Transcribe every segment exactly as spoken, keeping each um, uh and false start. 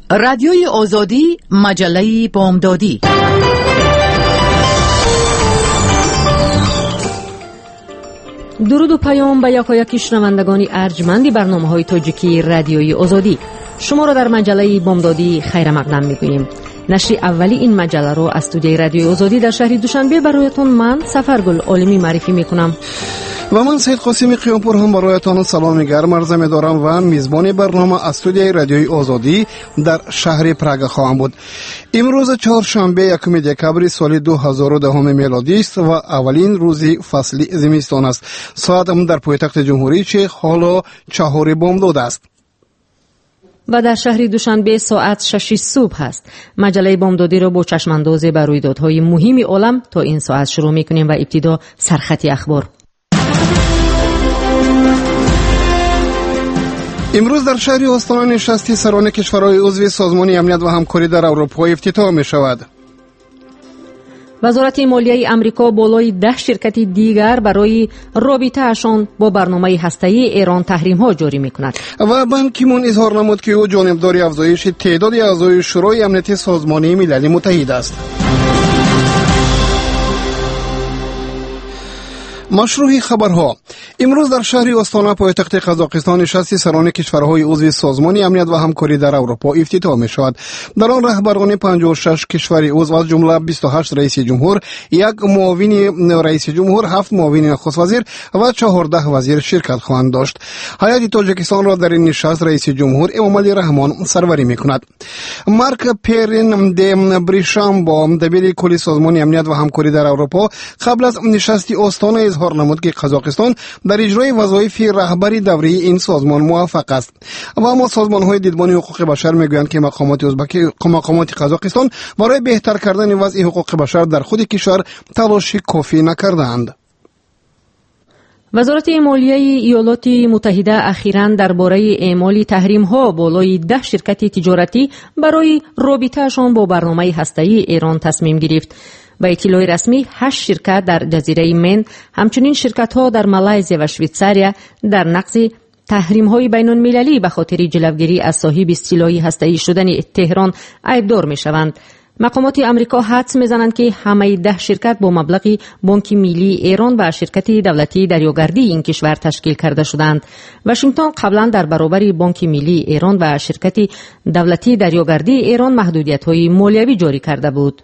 رادیوی آزادی، مجله بامدادی. درود و پیام به یکایک شنوندگان ارجمند برنامه‌های تاجیکی رادیوی آزادی. شما را در مجله بامدادی خیر مقدم می‌گوییم. نشر اولی این مجله را از استودیوی رادیوی آزادی در شهر دوشنبه برایتان من سفرگل عالمی معرفی می‌کنم. و من سید قاسمی قیامپور هم برایتان سلام گرم عرض می‌دارم و میزبان برنامه از استودیوی رادیوی آزادی در شهر پراگ خواهم بود. امروز چهارشنبه یکم دکبر سال دو هزار و ده میلادی است و اولین روز فصل زمستان است. ساعت هم در پایتخت جمهوری چه حالا چهار بامداد است. و در شهر دوشنبه ساعت شش صبح است. مجله بامدادی را با چشمانداز بر رویدادهای مهم عالم تا این ساعت شروع می‌کنیم و ابتدا سرخط اخبار. امروز در شهر آستانه نشست سران کشورهای عضو سازمان امنیت و همکاری در اروپا افتتاح می شود. وزارت مالیه امریکا بالای ده شرکت دیگر برای رابطه‌شان با برنامه هسته‌ای ایران تحریم‌ها جاری می‌کند. و بان کی مون اظهار نمود که او جانبدار افزایش تعداد اعضای شورای امنیت سازمان ملل متحد است. مشروع خبرها. امروز در شهر آستانه پایتخت قزاقستان نشست سران کشورهای عضو سازمان امنیت و همکاری در اروپا افتتاح می شود. در آن رهبران پنجاه و شش کشور عضو از جمله بیست و هشت رئیس جمهور، یک معاون رئیس جمهور، هفت معاون نخست وزیر و چهارده وزیر شرکت خواهند داشت. هیئت تاجیکستان را در این نشست رئیس جمهور امامعلی رحمان سروری می کند. مارک پیرین دم بریشامبا دبیر کل سازمان امنیت و همکاری در اروپا قبل از نشست آستانه اظهار نمود که قزاقستان در اجرای وظایف رهبری دوره این سازمان موفق است. و اما سازمان‌های دیدبان حقوق بشر میگویند که مقامات ازبک مقامات قزاقستان برای بهتر کردن وضع حقوق بشر در خود کشور تلاش کافی نکردند. وزارت مالیه ایالات متحده اخیراً درباره اعمال تحریم‌ها بالای ده شرکت تجارتی برای رابطه‌شان با برنامه هسته‌ای ایران تصمیم گرفت. با اطلاع رسمی هشت شرکت در جزیره من، همچنین شرکت‌ها در مالایزیا و شویتزاریا در نقض تحریم‌های بین‌المللی به خاطر جلوگیری از صاحب سلاح هسته‌ای شدن تهران عیبدار می‌شوند. مقامات امریکا حدس می‌زنند که همه ده شرکت با مبلغ بانک ملی ایران و شرکت دولتی دریاگردی این کشور تشکیل کرده شدند. واشنگتن قبلا در برابر بانک ملی ایران و شرکت دولتی دریاگردی ایران محدودیت‌های مالیوی جاری کرده بود.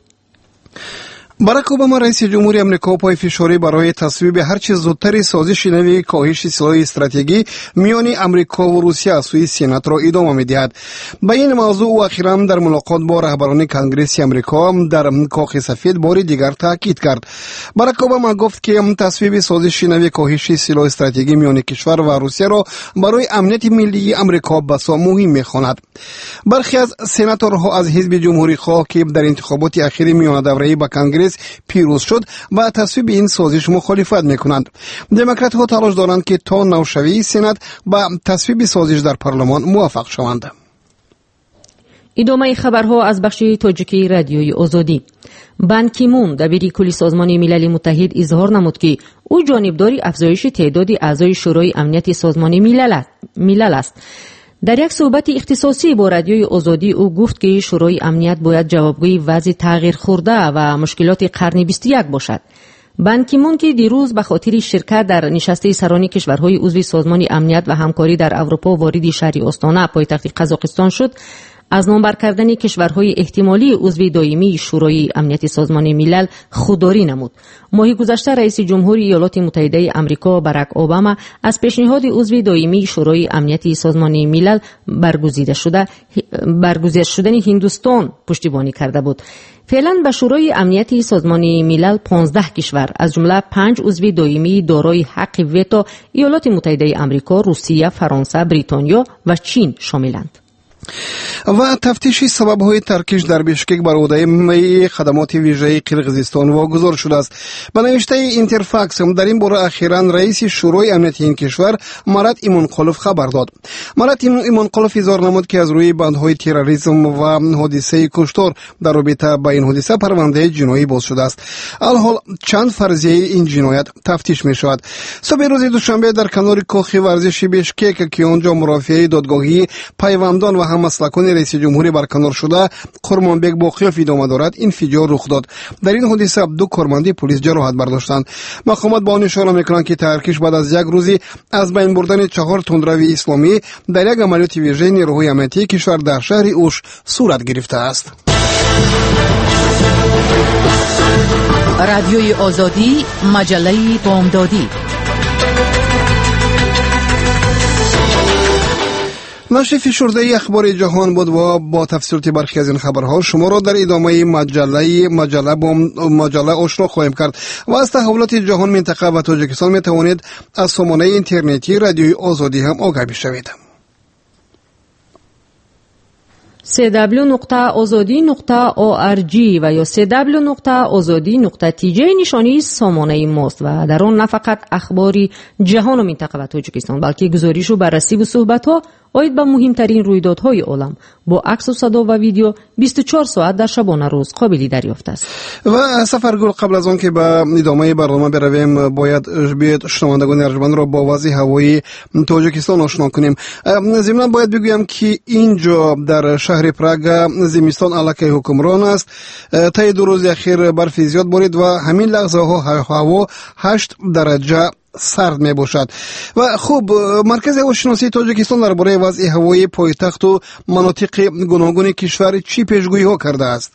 باراک اوباما رئیس جمهوری آمریکا پای فشاری برای تصویب هرچه زودتر سازش نوی کاهش سلاح استراتژیکی میان آمریکا و روسیه از سوی سنا را ادامه می‌دهد. با این موضوع او اخیراً در ملاقات با رهبران کنگره آمریکا در کاخ سفید بار دیگر تاکید کرد. باراک اوباما گفت که تصویب سازش نوی کاهش سلاح استراتژیکی میان کشور و روسیه را برای امنیت ملی آمریکا بسا مهم می‌خواند. برخی از سناتورها از حزب جمهوری خواه که در انتخابات اخیر میان دوره‌ای با کنگره پیروز شد و تصویب این سازش مخالفت میکنند. دموکرات ها تلاش دارند که تا نوشوی سنات با تصویب سازش در پارلمان موافق شوند. ادامه خبرها از بخش تاجیکی رادیوی آزادی. بان کی مون دبیر کل سازمان ملل متحد اظهار نمود که او جانبدار افزایش تعداد اعضای شورای امنیت سازمان ملل است. در یک صحبت اختصاصی با رادیوی آزادی او گفت که شورای امنیت باید جوابگوی وضع تغییر خورده و مشکلات قرن بیست و یک باشد. بان کی مون که دیروز به خاطر شرکت در نشست سران کشورهای عضو سازمان امنیت و همکاری در اروپا وارد شهر آستانه پایتخت قزاقستان شد، از نامبر کردن کشورهای احتمالی عضو دائمی شورای امنیت سازمان ملل خودداری نمود. ماه گذشته رئیس جمهوری ایالات متحده آمریکا باراک اوباما از پیشنهاد عضو دائمی شورای امنیت سازمان ملل برگزیده شده برگزیده شدن هندوستان پشتیبانی کرده بود. فعلا به شورای امنیت سازمان ملل پانزده کشور از جمله پنج عضو دائمی دارای حق وتو ایالات متحده آمریکا، روسیه، فرانسه، بریتانیا و چین شاملند. و تفتیش سبب‌های ترکش در بشکک بر عهده خدمات ویژه قرقیزستان واگذار شده است. به نوشته اینترفاکس در این باره اخیراً رئیس شورای امنیت این کشور مراد ایمانقلوف خبر داد. مراد ایمانقلوف اظهار نمود که از روی بندهای تروریسم و حادثه کشتار در رابطه با این حادثه پرونده جنایی باز شده است. الحال چند فرضیه این جنایت تفتیش می شود. صبح روز دوشنبه در کنار کاخ ورزشی بشکک که آنجا مرافعه دادگاهی پیوندان و هممسلکان رئیس جمهوری برکنار شده قرمانبک باقیوف ادامه دارد، این فجیع رخ داد. در این حادثه دو کارمند پلیس جراحت برداشتند. مقامات با آن اشاره میکنند که تحریکش بعد از یک روزی از بین بردن چهار تندروی اسلامی در یک عملیات ویژه نیروهای امنیتی کشور در شهر اوش صورت گرفته است. رادیوی آزادی، مجله بامدادی. نشر فشرده اخبار جهان بود و با تفسیرات برخی از این خبرها شما را در ادامه مجله مجله با مجله آشنا خواهیم کرد. و از تحولات جهان، منطقه و تاجیکستان می توانید از سامانه اینترنتی رادیوی آزادی هم آگاه بشوید. سی دبلیو نقطه آزادی نقطه او آر جی و یا سی دبلیو نقطه آزادی نقطه تی جی نشانی سامانه ماست و در آن نه فقط اخباری جهان و منطقه و تاجیکستان بلکه گزارش و بررسی و صحبت ها آید به مهمترین رویدادهای عالم با عکس و صدا و ویدیو بیست و چهار ساعت در شبانه روز قابل دریافت است. و سفرگل قبل از آن که به ادامه برنامه برویم باید بیاید شنوندگان ارجمند را با وضع هوایی تاجیکستان آشنا کنیم. ضمناً باید بگویم که اینجا در شهر پراگ زمستان علیه حکمران است. طی دو روز اخیر برف زیاد بارید و همین لحظه ها هوا هشت درجه سرد می باشد. و خوب، مرکز هواشناسی تاجیکستان درباره وضع هوایی پایتخت و مناطق گوناگون کشور چی پیشگویی ها کرده است؟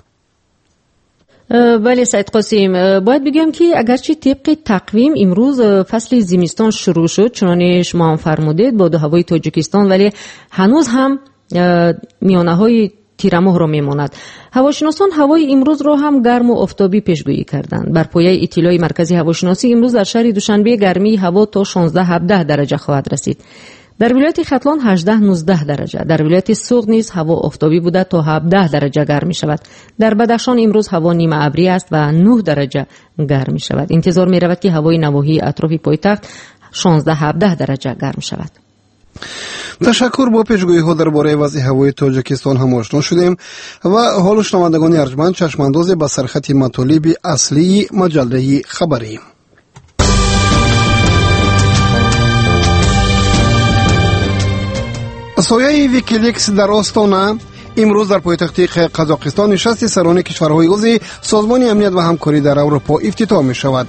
بله سید قاسم، باید بگم که اگرچه طبق تقویم امروز فصل زمستان شروع شد چنانه شما هم فرمودید با هوای تاجیکستان، ولی هنوز هم میانه های تیر ماه را میماند. هواشناسان هوای امروز را هم گرم و آفتابی پیشگویی کردند. بر پایه اطلاع مرکز هواشناسی امروز در شهر دوشنبه گرمی هوا تا شانزده هفده درجه خواهد رسید. در ولایت ختلان هجده نوزده درجه، در ولایت سوق نیز هوا آفتابی بوده تا هفده درجه گرم می شود. در بدخشان امروز هوا نیمه ابری است و نه درجه گرم می شود. انتظار می رود که هوای نواحی اطراف پایتخت شانزده هفده درجه گرم شود. تشکر. با پیشگویی ها درباره وضع هوای تاجیکستان هم آشنا شدیم و حال شنوندگان ارجمند چشمانداز به سرخط مطالب اصلی مجله خبری. سایه ویکیلیکس در آستانه امروز در پایتخت قزاقستان نشست سران کشورهای عضو سازمان امنیت و همکاری در اروپا افتتاح می شود.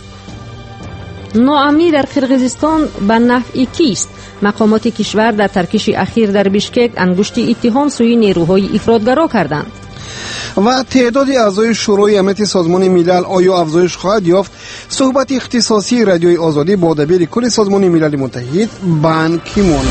ناامنی در قرقیزستان به نفع کیست؟ مقامات کشور در ترکیش اخیر در بیشکک انگشت اتهام سوی نیروهای افراطگرا کردند. و تعداد اعضای شورای امنیت سازمان ملل آیا افزایش خواهد یافت؟ صحبت اختصاصی رادیوی آزادی با دبیر کل سازمان ملل متحد بان کی مون.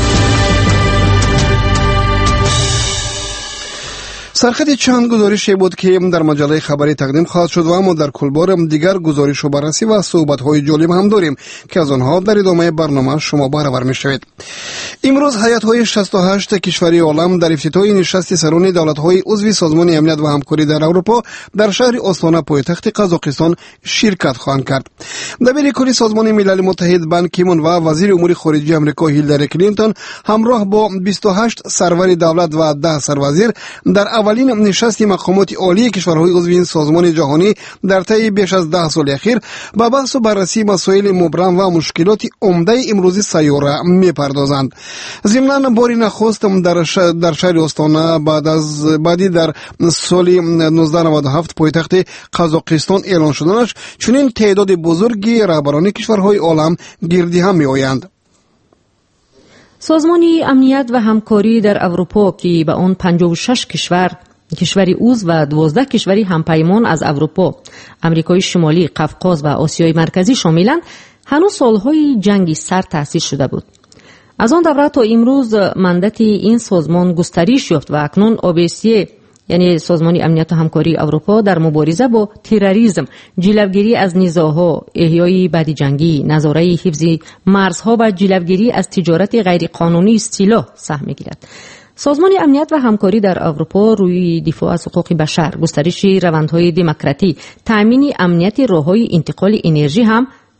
سرخط چند گزارشی بود که در مجله خبری تقدیم خواهد شد و اما در کل بار دیگر گزارش و بررسی و صحبت‌های جالب هم داریم که از آنها در ادامه برنامه شما بهره‌ور می‌شوید. امروز هیئت‌های شصت و هشت کشوری عالم در افتتاح نشست سران دولت‌های عضو سازمان امنیت و همکاری در اروپا در شهر آستانه پایتخت قزاقستان شرکت خواهند کرد. دبیر کل سازمان ملل متحد بان کی مون و وزیر امور خارجه آمریکا هیلاری کلینتون همراه با بیست و هشت سرور دولت و ده سروزیر در اولین نشست مقامات عالی کشورهای عضو این سازمان جهانی در طی بیش از ده سال اخیر با بحث و بررسی مسائل مبرم و مشکلات عمده امروزی سیاره می‌پردازند. ضمناً باری نخست در ش... در شهر آستانه بعد از بعدی در سال نوزده نود و هفت پایتخت قزاقستان اعلان شدنش چنین تعداد بزرگی رهبران کشورهای عالم گردی هم می‌آیند. سازمان امنیت و همکاری در اروپا که به آن پنجاه و شش کشور کشوری عضو و دوازده کشوری همپیمان از اروپا، امریکای شمالی، قفقاز و آسیای مرکزی شاملند، هنوز سالهای جنگی سر تأسیس شده بود. از آن دوره تا امروز مندت این سازمان گسترش یافت و اکنون آبیسی یعنی سازمان امنیت و همکاری اروپا در مبارزه با تروریسم، جلوگیری از نزاع‌ها، احیای بعد جنگی، نظارت حفظ مرزها و جلوگیری از تجارت غیرقانونی سلاح سهم می‌گیرد. سازمان امنیت و همکاری در اروپا روی دفاع از حقوق بشر، گسترش روندهای دموکراتی، تأمین امنیت راه‌های انتقال انرژی هم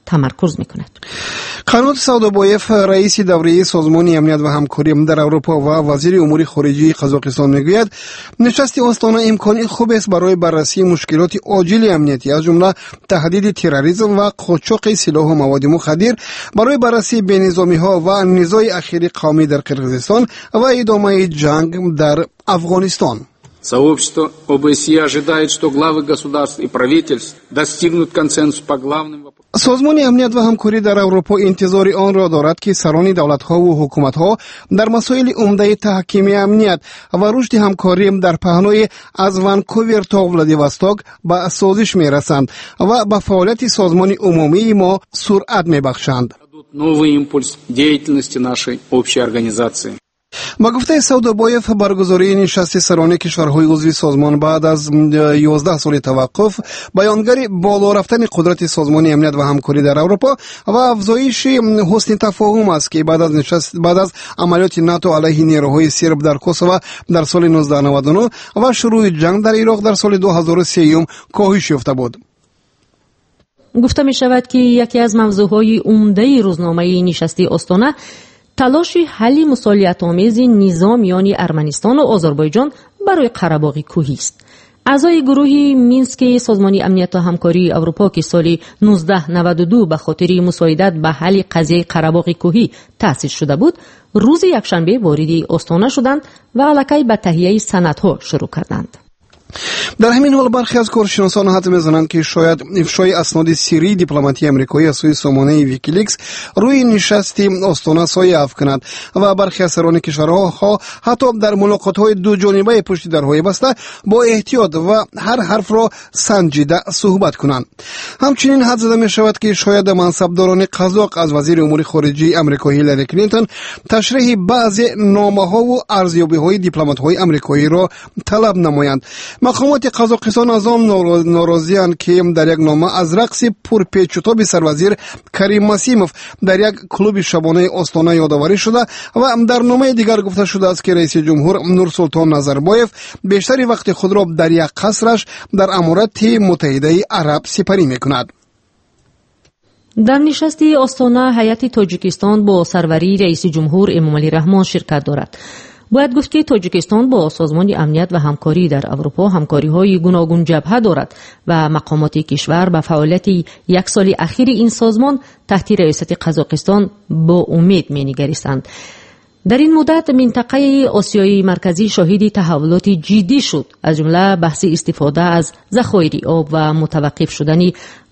تمرکز میکند. قنات سودابایف رئیس دوره سازمان امنیت و همکاری در اروپا و وزیر امور خارجه قزاقستان میگوید نشست آستانه امکانی خوب است برای بررسی مشکلات عاجل امنیتی از جمله تهدید تروریسم و قاچاق سلاح و مواد مخدر، برای بررسی بینظامی ها و نزاع اخیر قومی در قرقیزستان و ادامه جنگ در افغانستان. Сообщество ОБСЕ ожидает, что главы государств и правительств достигнут консенсуса по главным вопросам. سازمان امنیت و همکاری در اروپا انتظار آن را دارد که سران دولت‌ها و حکومت‌ها در مسائل عمده تحکیم امنیت و رشد همکاری در پهنای از ونکوور تا ولادیواستوک به سازش می‌رسند و به فعالیت سازمان عمومی ما سرعت می‌بخشند. Новый импульс деятельности нашей общей организации. با گفته سودابایف برگزاری نشست سران کشورهای عضو سازمان بعد از یازده سال توقف بیانگر بالا رفتن قدرت سازمان امنیت و همکاری در اروپا و افزایش حسن تفاهم است که بعد از نشست بعد از عملیات ناتو علیه نیروهای سرب در کوسوو در سال نوزده نود و نه و شروع جنگ در عراق در سال دو هزار و سه کاهش یافته بود. گفته می شود که یکی از موضوعهای عمده روزنامه نشست آستانه تلاش حل مسالیت‌آمیز نظام میان ارمنستان و آذربایجان برای قره‌باغ کوهی است. اعضای گروه مینسک سازمان امنیت و همکاری اروپا که سال نوزده نود و دو به خاطر مساعدت به حل قضیه قره‌باغ کوهی تأسیس شده بود، روز یکشنبه وارد آستانه شدند و الکی به تهیه سندها شروع کردند. در همین حال برخی از کارشناسان حد می‌زنند که شاید افشای اسناد سری دیپلماتی آمریکایی از سوی سامانه ویکیلیکس روی نشست آستانه سایه افکند و برخی از سران کشورها حتی در ملاقات‌های دو جانبه پشت درهای بسته با احتیاط و هر حرف را سنجیده صحبت کنند. همچنین حد زده می‌شود که شاید منصبداران قزاق از وزیر امور خارجه آمریکا هیلاری کلینتون تشریح بعضی نامه‌ها و ارزیابی‌های دیپلمات‌های آمریکایی را طلب نمایند. مقامات قزاقستان از آن ناراضی‌اند که در یک نامه از رقص پرپیچ و تاب سروزیر کریم مسیموف در یک کلوب شبانه آستانه یادآوری شده و در نامه دیگر گفته شده است که رئیس جمهور نورسلطان نظربایف بیشتر وقت خود را در یک قصرش در امارات متحده عرب سپری می‌کند. در نشست آستانه هیئت تاجیکستان با سروری رئیس جمهور امامعلی رحمان شرکت دارد. باید گفت که تاجیکستان با سازمان امنیت و همکاری در اروپا همکاری‌های گوناگون جبهه دارد و مقامات کشور به فعالیت یک سال اخیر این سازمان تحت رئاست قزاقستان با امید می‌نگریستند. در این مدت منطقه آسیای مرکزی شاهد تحولات جدی شد، از جمله بحث استفاده از ذخایر آب و متوقف شدن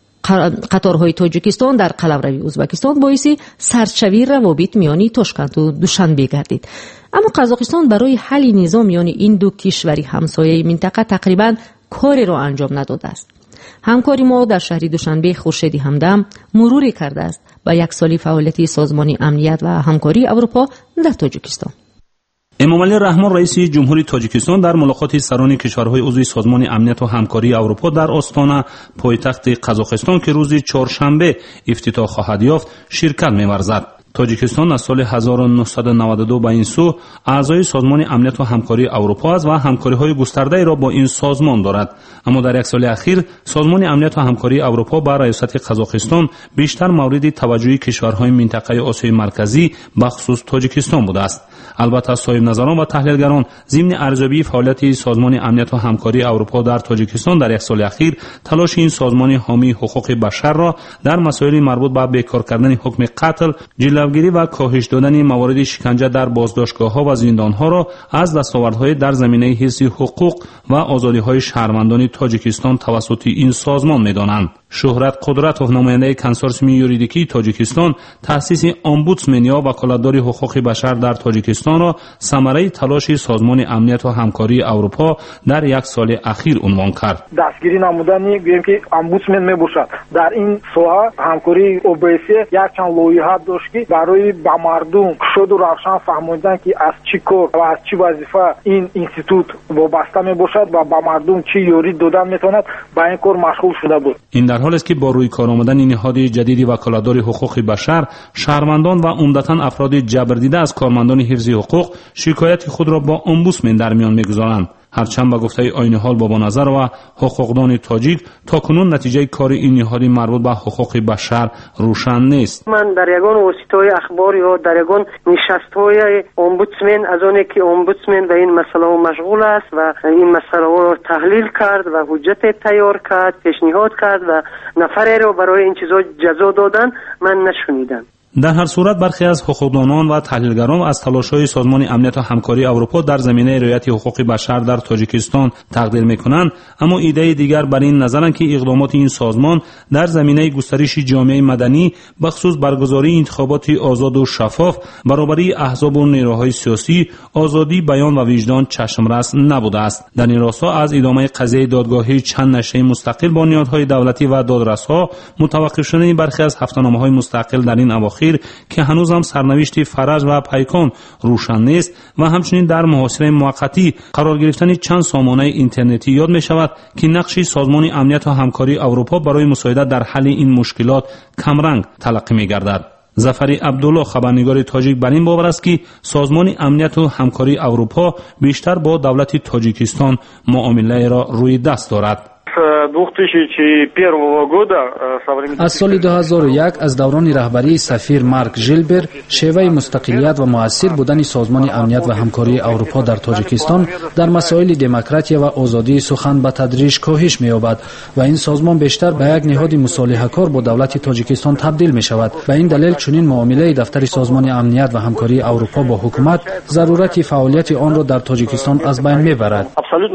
قطارهای تاجیکستان در قلمرو ازبکستان باعث سردشوی روابط میان تاشکند و دوشنبه گردید. اما قزاقستان برای حل نزاع میان این دو کشور همسایه منطقه تقریبا کاری را انجام نداده است. همکاری ما در شهر دوشنبه خورشید همدم مروری کرده است با یک سال فعالیت سازمان امنیت و همکاری اروپا در تاجیکستان. امامعلی رحمان رئیس جمهوری تاجیکستان در ملاقات سران کشورهای عضو سازمان امنیت و همکاری اروپا در آستانه پایتخت قزاقستان که روز چهارشنبه افتتاح خواهد یافت شرکت می‌ورزد. تاجیکستان از سال هزار و نهصد و نود و دو به این سو اعضای سازمان امنیت و همکاری اروپا است و همکاری‌های گسترده را با این سازمان دارد. اما در یک سال اخیر سازمان امنیت و همکاری اروپا با رئاست قزاقستان بیشتر مورد توجه کشورهای منطقه آسیای مرکزی به خصوص تاجیکستان بوده است. البته صاحب نظران و تحلیلگران ضمن ارزیابی فعالیت سازمان امنیت و همکاری اروپا در تاجیکستان در یک سال اخیر تلاش این سازمان حامی حقوق بشر را در مسائل مربوط به بیکار کردن حکم قتل، جلوگیری و کاهش دادن موارد شکنجه در بازداشتگاه‌ها و زندان‌ها را از دستاوردهای در زمینه حفظ حقوق و آزادی‌های شهروندان تاجیکستان توسط این سازمان می‌دانند. شهرت قدرتوف نماینده کنسورسیوم یوریدیکی تاجیکستان تأسیس امبودسمن یا وکالتدار حقوق بشر در تاجیکستان را ثمره تلاش سازمان امنیت و همکاری اروپا در یک سال اخیر عنوان کرد. دستگیری نمودنی گویم که امبودسمن میباشد. در این ساحه همکاری اوبسه یک چند لایحه داشت که برای به مردم شد و روشن فهماندن که از چی کار و از چی وظیفه این اینستیتوت وابسته میباشد و به مردم چی یاری دادن میتواند به این کار مشغول شده بود. این در حالی است که با روی کار آمدن نهاد جدید وکالتدار حقوق بشر شهروندان و عمدتاً افراد جبر دیده از کارمندان حفظ حقوق شکایت خود را با امبودسمن در میان میگذارند. هرچند به گفته آیین حال بابا نظر و حقوقدان تاجیک تاکنون نتیجه کار این نهاد مربوط به حقوق بشر روشن نیست. من در یگان واسطه‌های اخباری و در یگان نشست‌های امبودسمن از آنی که امبودسمن به این مسئله مشغول است و این مسئله را تحلیل کرد و حجت تیار کرد، پیشنهاد کرد و نفری را برای این چیزا جزا دادن من نشنیدم. در هر صورت برخی از حقوقدانان و تحلیلگران از تلاش‌های سازمان امنیت و همکاری اروپا در زمینه رعایت حقوق بشر در تاجیکستان تقدیر می‌کنند، اما ایده دیگر بر این نظرند که اقدامات این سازمان در زمینه گسترش جامعه مدنی بخصوص برگزاری انتخابات آزاد و شفاف، برابری احزاب و نیروهای سیاسی، آزادی بیان و وجدان چشمرس نبوده است. در این راستا از ادامه قضیه دادگاهی چند نشریه مستقل با نهادهای دولتی و دادرس‌ها متوقف شدن برخی از هفته‌نامه‌های مستقل در این اواخر که هنوز هم سرنوشت فرج و پیکان روشن نیست و همچنین در محاصره موقتی قرار گرفتن چند سامانه اینترنتی یاد می شود که نقش سازمان امنیت و همکاری اروپا برای مساعدت در حل این مشکلات کمرنگ تلقی می گردد. ظفری عبدالله خبرنگار تاجیک بر این باور است که سازمان امنیت و همکاری اروپا بیشتر با دولت تاجیکستان معامله را روی دست دارد. از سال دو هزار و یک از دوران رهبری سفیر مارک ژیلبر شیوه مستقلیت و مؤثر بودن سازمان امنیت و همکاری اروپا در تاجیکستان در مسائل دموکراسی و آزادی سخن به تدریج کاهش می‌یابد و این سازمان بیشتر به یک نهاد مصالحه‌کار با دولت تاجیکستان تبدیل می‌شود. به این دلیل چنین معامله دفتر سازمان امنیت و همکاری اروپا با حکومت ضرورت فعالیت آن را در تاجیکستان از بین می‌برد.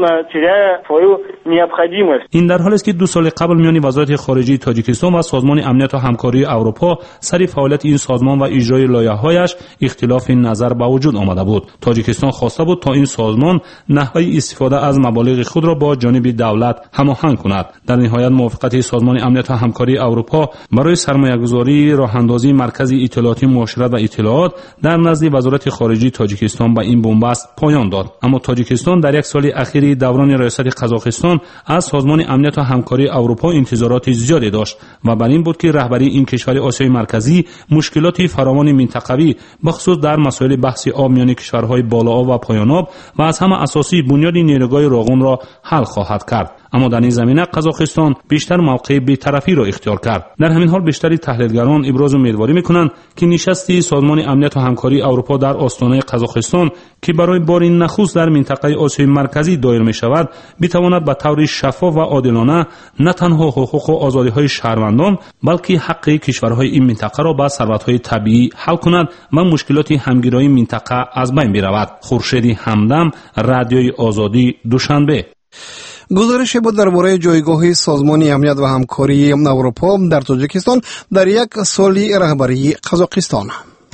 این در حالی است که دو سال قبل میان وزارت خارجه تاجیکستان و سازمان امنیت و همکاری اروپا سر فعالیت این سازمان و اجرای لایحه‌هایش اختلاف نظر به وجود آمده بود. تاجیکستان خواسته بود تا این سازمان نحوه استفاده از مبالغ خود را با جانب دولت هماهنگ کند. در نهایت موافقت سازمان امنیت و همکاری اروپا برای سرمایه‌گذاری راه‌اندازی مرکز اطلاعاتی معاشرت و اطلاعات در نزد وزارت خارجه تاجیکستان به این بنبست پایان داد. اما تاجیکستان در یک سال اخیر دوران ریاست قزاقستان از سازمان امنیت و همکاری اروپا انتظارات زیادی داشت و بر این بود که رهبری این کشور آسیای مرکزی مشکلات فراوان منطقوی بخصوص در مسائل بحث آب میان کشورهای بالآب و پایان‌آب و از همه اساسی بنیاد نیروگاه راغون را حل خواهد کرد. اما در این زمینه قزاقستان بیشتر موقع بی‌طرفی را اختیار کرد. در همین حال بیشتر تحلیلگران ابراز امیدواری می‌کنند که نشست سازمان امنیت و همکاری اروپا در آستانه قزاقستان که برای بار نخست در منطقه آسیای مرکزی دایر می‌شود بتواند به طور شفاف و عادلانه نه تنها حقوق و آزادی‌های شهروندان بلکه حق کشورهای این منطقه را با ثروت‌های طبیعی حل کند و مشکلات همگرایی منطقه از بین برود. خورشید همدم، رادیوی آزادی، دوشنبه. گزارش بود درباره جایگاه سازمان امنیت و همکاری اروپا در تاجیکستان در یک سال رهبری قزاقستان.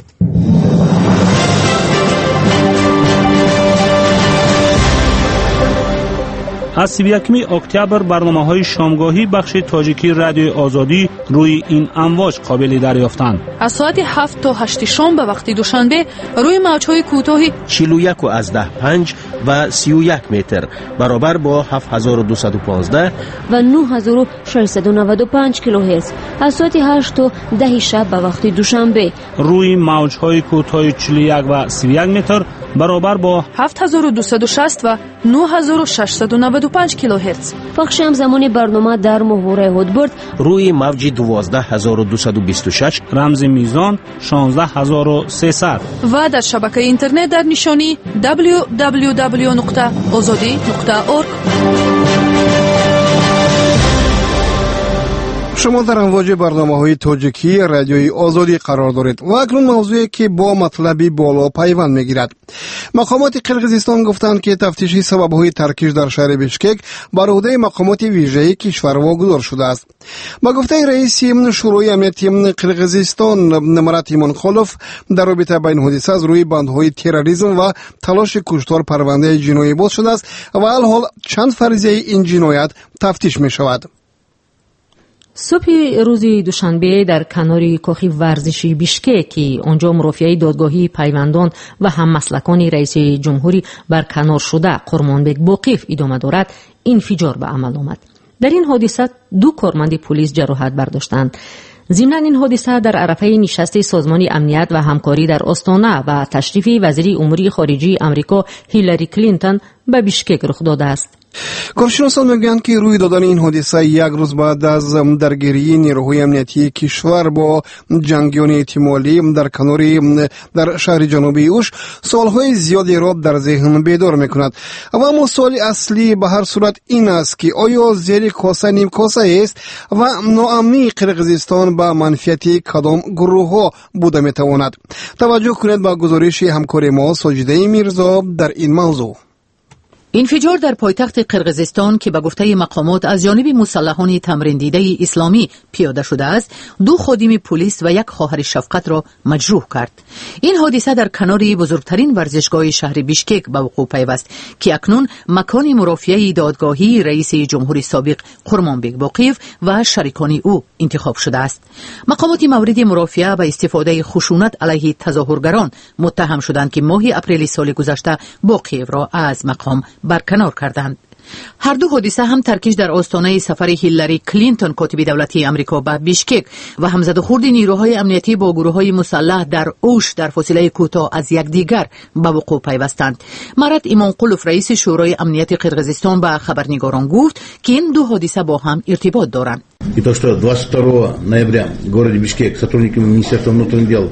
از سی و یکم اکتبر برنامه‌های شامگاهی بخش تاجیکی رادیوی آزادی روی این امواج قابل دریافتند. از ساعت هفت تا هشت شام به وقت دوشنبه روی موج‌های کوتاه چهل و یک و از ده پنج و سی و یک متر برابر با هفت هزار و دویست و پانزده و نه هزار و ششصد و نود و پنج کیلوهرتز از ساعت هشت تا ده شب به وقت دوشنبه روی موج‌های کوتاه چهل و یک و سی و یک متر برابر با هفت هزار و دویست و شصت و نه هزار و ششصد و نود و پنج کیلوهرتز. پخش همزمان برنامه در محور هودبرد روی موج دوازده هزار و دویست و بیست و شش رمز میزان شانزده هزار و سیصد و در شبکه اینترنت در نشانی دبلیو دبلیو دبلیو نقطه آزادی نقطه اورگ. شما در امواج برنامه‌های تاجیکی رادیوی آزادی قرار دارید و اکنون موضوعی که با مطلبی بالا پیوند میگیرد. مقامات قرقیزستان گفتند که تفتیشی سبب‌های ترکیش در شهر بیشکک بر عهده مقامات ویژه کشور واگذار شده است. با گفته رئیس شورای امنیتی قرقیزستان نمرات ایمانخالوف در رابطه با این حادثه از روی بندهای تروریسم و تلاش کشتار پرونده جنایی باز شده است و الحال چند فرضیه این جنایت تفتیش می‌شود. صبح روز دوشنبه در کنار کاخ ورزشی بیشکک که آنجا مرافعه دادگاهی پیوندان و هم مسلکان رئیس جمهوری بر کنار شده قرمانبک باقیف ادامه دارد، انفجار به عمل آمد. در این حادثه دو کارمند پلیس جراحت برداشتند. ضمن این حادثه در عرفه نشست سازمان امنیت و همکاری در آستانه و تشریف وزیر امور خارجه آمریکا هیلاری کلینتون به بیشکک رخ داده است. کارشناسان میگویند که روی دادن این حادثه یک روز بعد از درگیری نیروهای امنیتی کشور با جنگیان احتمالی در کناری در شهر جنوبی اوش سوالهای زیادی را در ذهن بیدار میکند. و اما سوال اصلی به هر صورت این است که آیا زیر کاسه نیم کاسه است و ناامنی قرقیزستان به منفیت کدام گروه ها بوده میتواند؟ توجه کنید به گزارش همکار ما ساجده میرزا در این موضوع. انفجار در پایتخت قرقیزستان که به گفته مقامات از جانب مسلحان تمرین دیده اسلامی پیاده شده است، دو خادم پلیس و یک خواهر شفقت را مجروح کرد. این حادثه در کنار بزرگترین ورزشگاه شهر بیشکک به وقوع پیوست که اکنون مکان مرافعه دادگاهی رئیس جمهور سابق قرمانبک باقیف و شریکان او انتخاب شده است. مقامات مورد مرافعه به استفاده خشونت علیه تظاهرگران متهم شدند که ماه اپریل سال گذشته باقیف را از مقام برکنار کردند. هر دو حادثه هم ترکیش در آستانه سفر هیلاری کلینتون کاتب دولتی آمریکا به بیشکک و همزد و خورد نیروهای امنیتی با گروه‌های مسلح در اوش در فاصله کوتاه از یکدیگر به وقوع پیوستند. مرات ایمانقلوف رئیس شورای امنیت قرقیزستان به خبرنگاران گفت که این دو حادثه با هم ارتباط دارند. И то, что двадцать второго ноября в городе Бишкек сотрудниками Министерства внутренних дел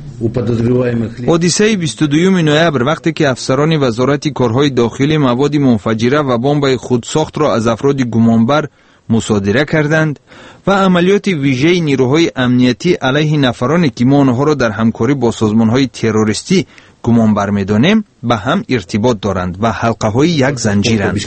حادثه بیست و دوم نوامبر وقتی که افسران وزارت کارهای داخلی مواد منفجره و بمب خودساخت را از افراد گمانبر مصادره کردند و عملیات ویژه نیروهای امنیتی علیه نفرانی که ما آنها را در همکاری با سازمانهای تروریستی گمانبر می‌دانیم به هم ارتباط دارند و حلقه های یک زنجیرند.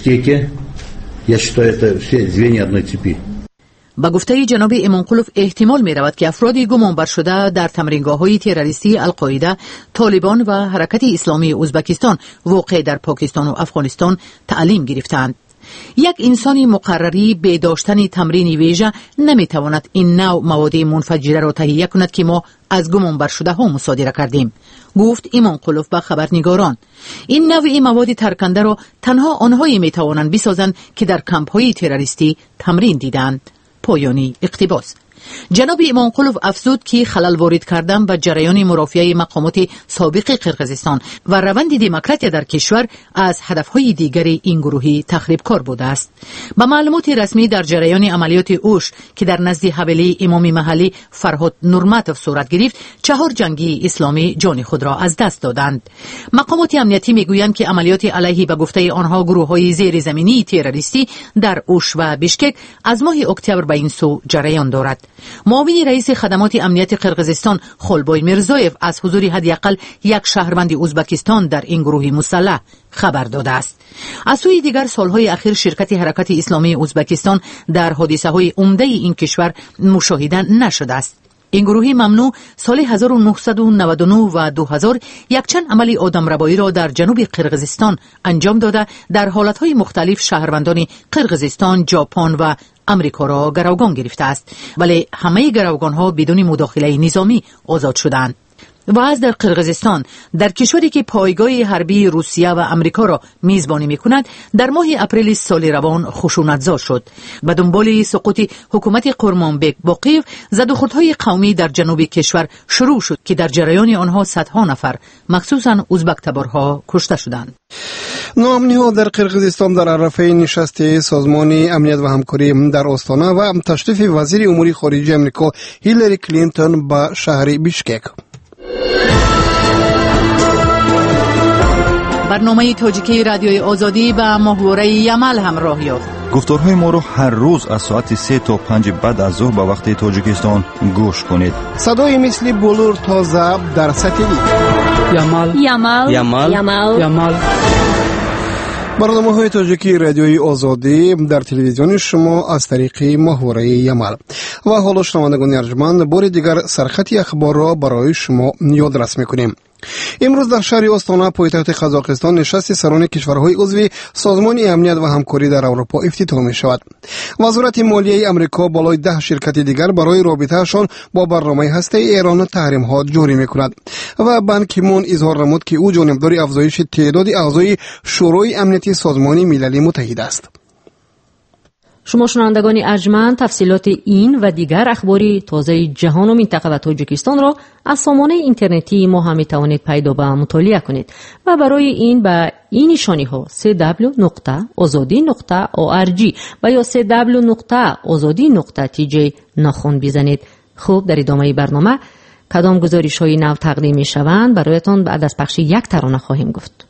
با گفته جناب ایمانقلوف احتمال می رود که افراد گمانبر شده در تمرینگاه‌های تروریستی القاعده، طالبان و حرکت اسلامی ازبکستان واقع در پاکستان و افغانستان تعلیم گرفتند. یک انسانی مقرری به داشتن تمرین ویژه نمی تواند این نوع مواد منفجره را تهیه کند که ما از گمانبر شده ها مصادره کردیم، گفت ایمانقلوف به خبرنگاران. این نوع مواد ترکنده را تنها آنهایی می توانند بسازند که در کمپ‌های تروریستی تمرین دیدند. پایانی اقتباس. جناب ایمانقلوف افزود که خلل وارد کردن به جریان مرافعه مقامات سابق قرقیزستان و روند دموکراسی در کشور از هدفهای دیگر این گروهی تخریبکار بوده است. با معلومات رسمی در جریان عملیات اوش که در نزد حویلی امام محلی فرهاد نورمتوف صورت گرفت، چهار جنگی اسلامی جان خود را از دست دادند. مقامات امنیتی میگویند که عملیات علیه به گفته آنها گروه‌های زیرزمینی تروریستی در اوش و بیشکک از ماه اکتبر به این سو جریان دارد. معاون رئیس خدمات امنیت قرقیزستان خلبای میرزایف از حضور حداقل یک شهروند ازبکستان در این گروه مسلح خبر داده است. از سوی دیگر سالهای اخیر شرکت حرکت اسلامی ازبکستان در حادثه‌های عمده این کشور مشاهده نشده است. این گروه ممنوع سال هزار و نهصد و نود و نه و دو هزار یک چند عملی آدمربایی را در جنوب قرقیزستان انجام داده در حالتهای مختلف شهروندان قرقیزستان، ژاپن و امریکا را گروگان گرفته است، ولی همه گروگان ها بدون مداخله نظامی آزاد شدند. و از در قرقیزستان، در کشوری که پایگاه حربی روسیه و امریکا را میزبانی میکند، در ماه اپریل سال روان خشونت‌زا شد. به دنبال سقوط حکومت قرمانبک باقیف، زدوخوردهای قومی در جنوب کشور شروع شد که در جریان آنها صدها نفر مخصوصاً ازبک تبارها کشته شدند. ناامنی‌ها در قرقیزستان در عرفه نشست سازمان امنیت و همکاری در آستانه و تشریف وزیر امور خارجه آمریکا هیلاری کلینتون به شهر بیشکک. برنامه تاجیکی رادیوی آزادی به محوره یمل همراه یافت. گفتارهای ما را هر روز از ساعت سه تا پنج بعد از ظهر به وقت تاجیکستان گوش کنید. صدای مثل بلور تازه در ساتلیت. یمل یمل یمل یمل یمل. برنامه‌های تاجیکی رادیوی آزادی در تلویزیون شما از طریق محوره یمل. و حالا شنوندگان ارجمند، بار دیگر سرخطی اخبار را برای شما یادرس می‌کنیم. امروز در شهر آستانه پایتخت قزاقستان نشست سران کشورهای عضو سازمان امنیت و همکاری در اروپا افتتاح می شود. وزارت مالیه امریکا بالای ده شرکت دیگر برای رابطه‌شان با برنامه هسته ایران تحریم ها جاری می کند و بان کی مون اظهار نمود که او جانبدار افزایش تعداد اعضای شورای امنیتی سازمان ملل متحد است. شما شنوندگان ارجمند، تفصیلات این و دیگر اخباری تازه جهان و منطقه و تاجیکستان را از سامانه اینترنتی ما هم میتوانید پیدا و مطالعه کنید و برای این به این نشانی ها سی دبلیو نقطه آزادی نقطه او آر جی و یا سی دبلیو نقطه آزادی نقطه تی جی ناخن بزنید. خوب، در ادامه برنامه کدام گزارش های نو تقدیم می شوند برایتان بعد از پخش یک ترانه خواهیم گفت.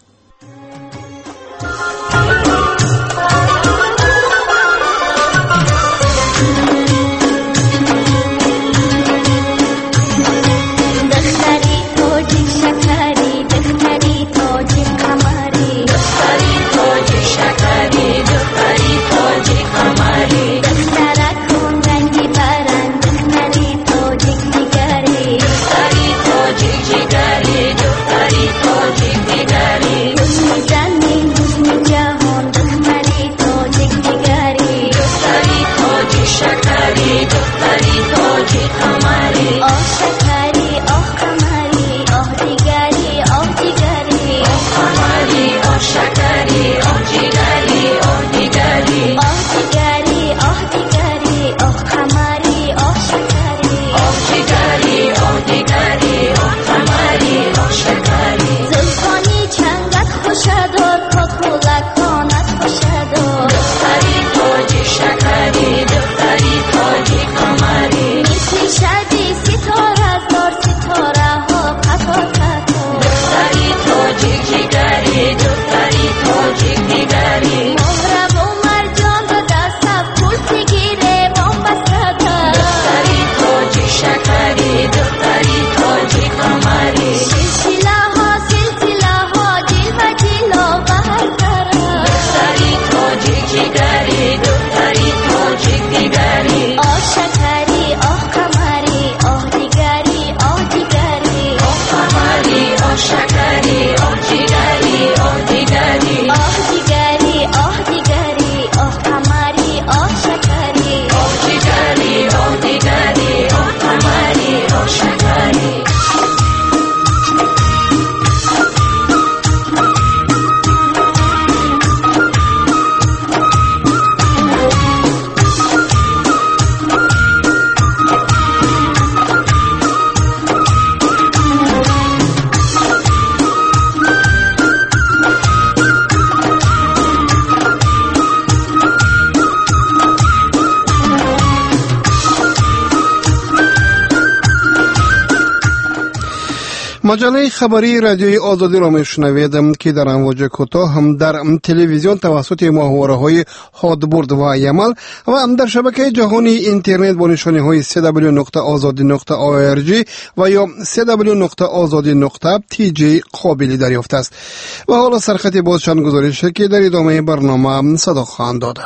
مجله خبری رادیوی آزادی را میشنوید که در امواج کوتاه هم در تلویزیون توسط ماهواره‌های هادبورد و یمل و هم در شبکه جهانی اینترنت با نشانی های سی دبلیو نقطه آزادی نقطه او آر جی و یا سی دبلیو نقطه آزادی نقطه تی جی قابل دریافت است. و حالا سرخط باز چند گزارش که در ادامه برنامه صدا خواهند داد.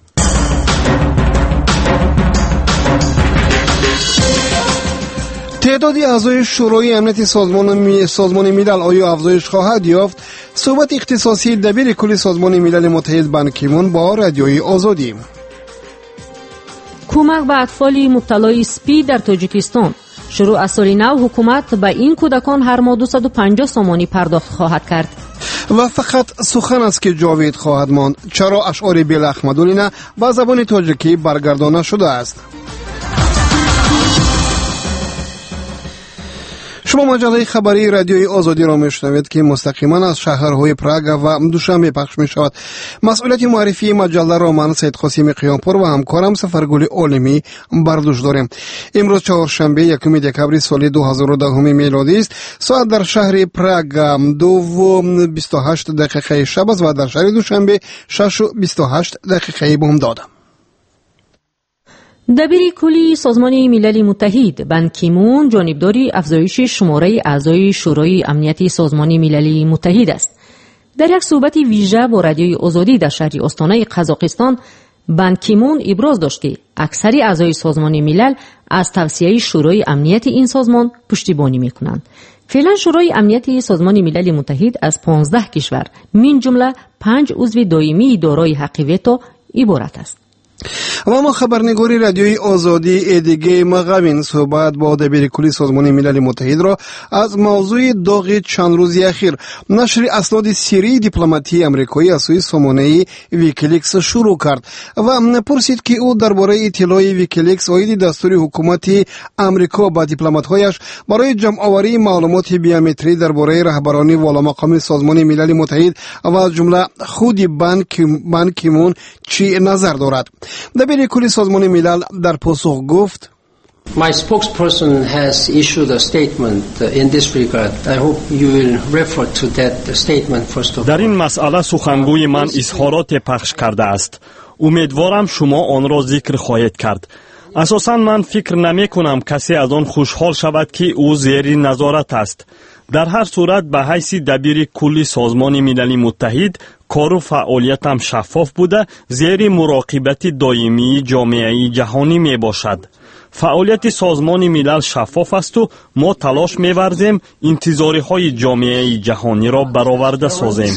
تعداد اعضای شورای امنیت سازمان می... سازمان ملل آیا افزایش خواهد یافت؟ صحبت اختصاصی دبیر کل سازمان ملل متحد بان کی مون با رادیوی آزادی. کمک به اطفال مبتلای اسپی در تاجیکستان. شروع از سال نو حکومت به این کودکان هر ماه دویست و پنجاه سومانی پرداخت خواهد کرد. و فقط سخن است که جاوید خواهد ماند. چرا اشعار بیل احمدولینا به زبان تاجیکی برگردانده شده است؟ شما مجله خبری رادیوی آزادی را میشنوید که مستقیما از شهرهای پراگ و دوشنبه پخش می شود. مسئولیت معرفی مجله را من سید قاسم قیامپور و همکارم سفرگل عالمی بر دوش داریم. امروز چهارشنبه یکم دکبر سال دو هزار و ده میلادی است. ساعت در شهر پراگ دو و بیست و هشت دقیقه شب است و در شهر دوشنبه شش و بیست و هشت دقیقه بامداد. دبیر کلی سازمان ملل متحد بان کی مون جانبداری افزایش شماره اعضای شورای امنیتی سازمان ملل متحد است. در یک صحبت ویژه با رادیوی آزادی در شهر استانه قزاقستان، بان کی مون ابراز داشت که اکثر اعضای سازمان ملل از توصیه شورای امنیت این سازمان پشتیبانی میکنند. فعلا شورای امنیت سازمان ملل متحد از پانزده کشور من جمله پنج عضو دائمی دارای حق ویتو عبارت است. و اما خبرنگاری رادیوی آزادی دیگه مقامین صحبت با دبیر کلی سازمان ملل متحد را از موضوع داغ چند روزی اخیر نشر اسناد سری دیپلماتی امریکایی از سوی سامانه ویکیلیکس شروع کرد و پرسید که او درباره اطلاع ویکیلیکس واید دستور حکومت امریکا با دیپلمات‌هایش برای جمع آوری معلومات بیومتری درباره رهبران والامقام سازمان ملل متحد و از جمله خود بان کی مون چی نظر دارد. دبیر کلی سازمان ملل در پاسخ گفت: My spokesperson has issued a statement in this regard. I hope you will refer to that statement first of all. در این مسئله سخنگوی من اظهارات پخش کرده است. امیدوارم شما آن را ذکر خواهید کرد. اساساً من فکر نمی کنم کسی از آن خوشحال شود که او زیر نظارت است. در هر صورت به حیث دبیر کلی سازمان ملل متحد کار و فعالیتم شفاف بوده زیر مراقبت دائمی جامعه جهانی می باشد. فعالیت سازمان ملل شفاف است و ما تلاش می ورزیم انتظاری های جامعه جهانی را برآورده سازیم.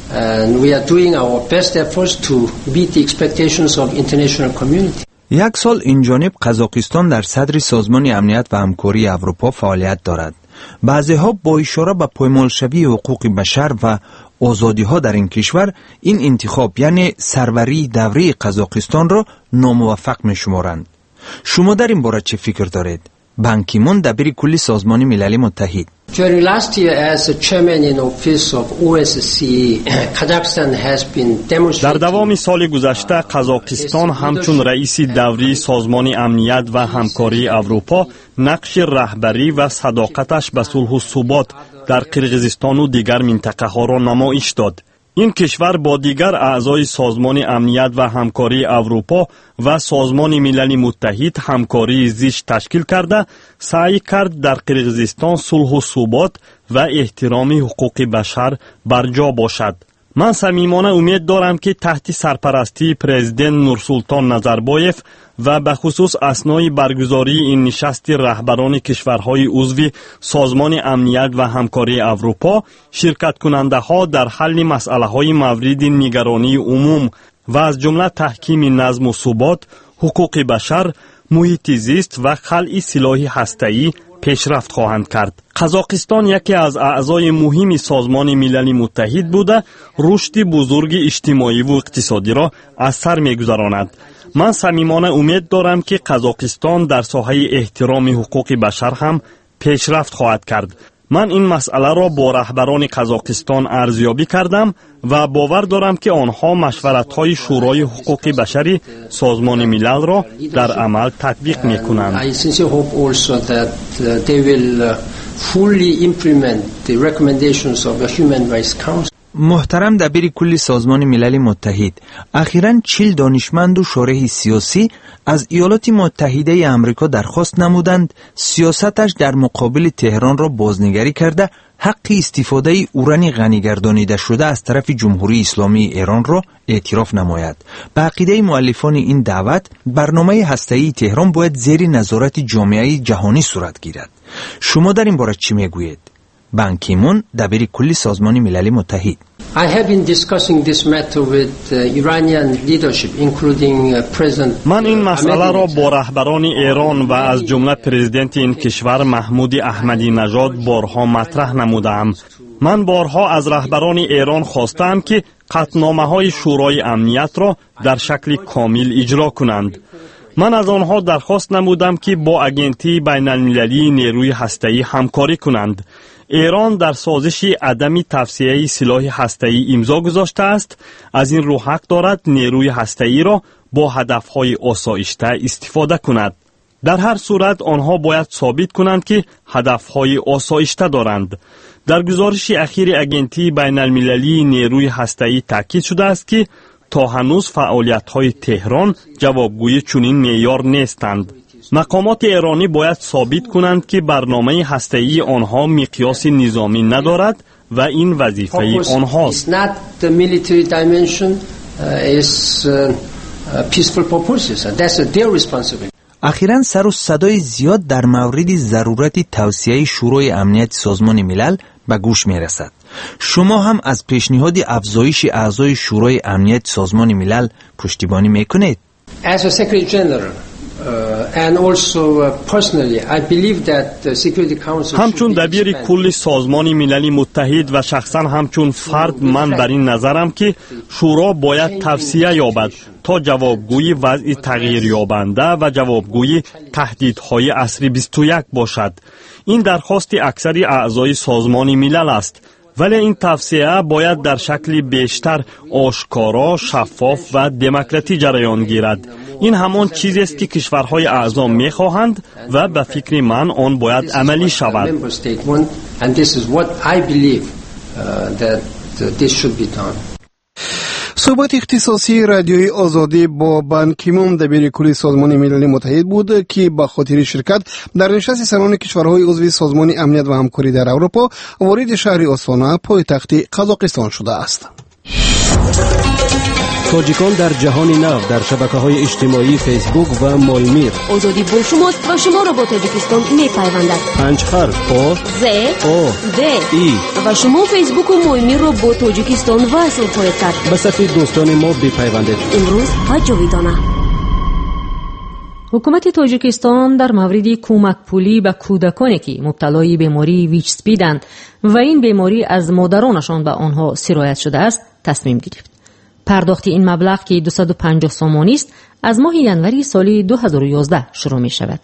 And we are doing our best efforts to meet the expectations of international community. یک سال اینجانب قزاقستان در صدر سازمان امنیت و همکاری اروپا فعالیت دارد. بعضی‌ها با اشاره به پایمالشوی حقوق بشر و آزادی ها در این کشور این انتخاب یعنی سروری دوری قزاقستان را ناموفق می شمارند. شما در این باره چه فکر دارید؟ بان کی مون دبیر کلی سازمان ملل متحد During last year as the chairman in office of O S C E, Kazakhstan has been demonstrating. در دوام سال گذشته قزاقستان همچون رئیس دوری سازمان امنیت و همکاری اروپا نقش رهبری و صداقتش به صلح و ثبات در قرقیزستان و دیگر منطقه ها را نمایش داد. این کشور با دیگر اعضای سازمان امنیت و همکاری اروپا و سازمان ملل متحد همکاری زیست تشکیل کرده سعی کرد در قرقیزستان صلح و ثبات و احترام حقوق بشر برجا باشد. من صمیمانه امید دارم که تحت سرپرستی پرزیدنت نورسولطان نظربایف و به خصوص اثنای برگزاری این نشست رهبران کشورهای عضو سازمان امنیت و همکاری اروپا شرکت کننده ها در حل مسئله های مورد نگرانی عموم و از جمله تحکیم نظم و ثبات، حقوق بشر، محیط زیست و خلع سلاح هسته‌ای پیشرفت خواهند کرد. قزاقستان یکی از اعضای مهم سازمان ملل متحد بوده رشد بزرگ اجتماعی و اقتصادی را از سر می‌گذراند. من صمیمانه امید دارم که قزاقستان در ساحه احترام حقوق بشر هم پیشرفت خواهد کرد. من این مسئله را با رهبران قزاقستان ارزیابی کردم و باور دارم که آنها مشورت‌های شورای حقوق بشری سازمان ملل را در عمل تطبیق می‌کنند. محترم دبیر کلی سازمان ملل متحد، اخیراً چهل دانشمند و شارح سیاسی از ایالات متحده آمریکا درخواست نمودند سیاستش در مقابل تهران را بازنگری کرده حق استفاده اورانی غنی‌گردانیده شده از طرف جمهوری اسلامی ایران را اعتراف نماید. به عقیده مؤلفان این دعوت برنامه هسته‌ای تهران باید زیر نظارت جامعه جهانی صورت گیرد. شما در این باره چی میگویید؟ بان کی مون دبیر کلی سازمان ملل متحد: I have been discussing this matter with uh, Iranian leadership including uh, President من این مسئله را با رهبران ایران و از جمله پرزیدنت این کشور محمود احمدی نژاد بارها مطرح نمودم. من بارها از رهبران ایران خواستم که قطعنامه‌های شورای امنیت را در شکل کامل اجرا کنند. من از آنها درخواست نمودم که با اجنسی بین المللی نیروی هسته‌ای همکاری کنند. ایران در سازش عدم توسعه سلاح هسته‌ای امضا گذاشته است. از این رو حق دارد نیروی هسته‌ای را با هدف‌های آسایشته استفاده کند. در هر صورت آنها باید ثابت کنند که هدف‌های آسایشته دارند. در گزارش اخیر اجنسی بین المللی نیروی هسته‌ای تاکید شده است که تا هنوز فعالیت‌های تهران جوابگوی چنین معیار نیستند. مقامات ایرانی باید ثابت کنند که برنامه هسته‌ای آنها مقیاس نظامی ندارد و این وظیفه آنهاست. اخیراً سر و صدای زیاد در مورد ضرورت توسعه شورای امنیت سازمان ملل به گوش می رسد. شما هم از پیشنهاد افزایش اعضای شورای امنیت سازمان ملل پشتیبانی می کنید؟ As a Secretary General Uh, and also uh, personally I believe that the Security Council همچون دبیر کل سازمان ملل متحد و شخصا همچون فرد من بر این نظرم که شورا باید توسعه یابد تا جوابگوی وضع تغییر یابنده و جوابگوی تهدیدهای عصر بیست و یک باشد. این درخواست اکثر اعضای سازمان ملل است، ولی این توسعه باید در شکل بیشتر آشکارا، شفاف و دموکراتی جریان گیرد. این همان چیزی است که کشورهای اعضا می‌خواهند و به فکر من آن باید عملی شود. صحبت اختصاصی رادیوی آزادی با بان کی مون دبیر کلی سازمان ملل متحد بود که با خاطر شرکت در نشست سران کشورهای عضو سازمان امنیت و همکاری در اروپا وارد شهر آستانا پایتخت قزاقستان شده است. تاجیکان در جهان نو در شبکه‌های اجتماعی فیسبوک و مالمیر. آزادی با شماست و شما را با تاجیکستان می‌پیوندد. پنج حرف آ ز او د ای و شما فیسبوک و مالمیر را با تاجیکستان وصل خواهید کرد. به صفحه دوستان ما بپیوندید. امروز و جاویدانه. حکومت تاجیکستان در مورد کمک پولی به کودکانی که مبتلای بیماری ویچ اسپیدند و این بیماری از مادرانشان به آنها سرایت شده است تصمیم گرفت. پرداخت این مبلغ که دویست و پنجاه سومانی است از ماه ینوری سال دو هزار و یازده شروع می شود.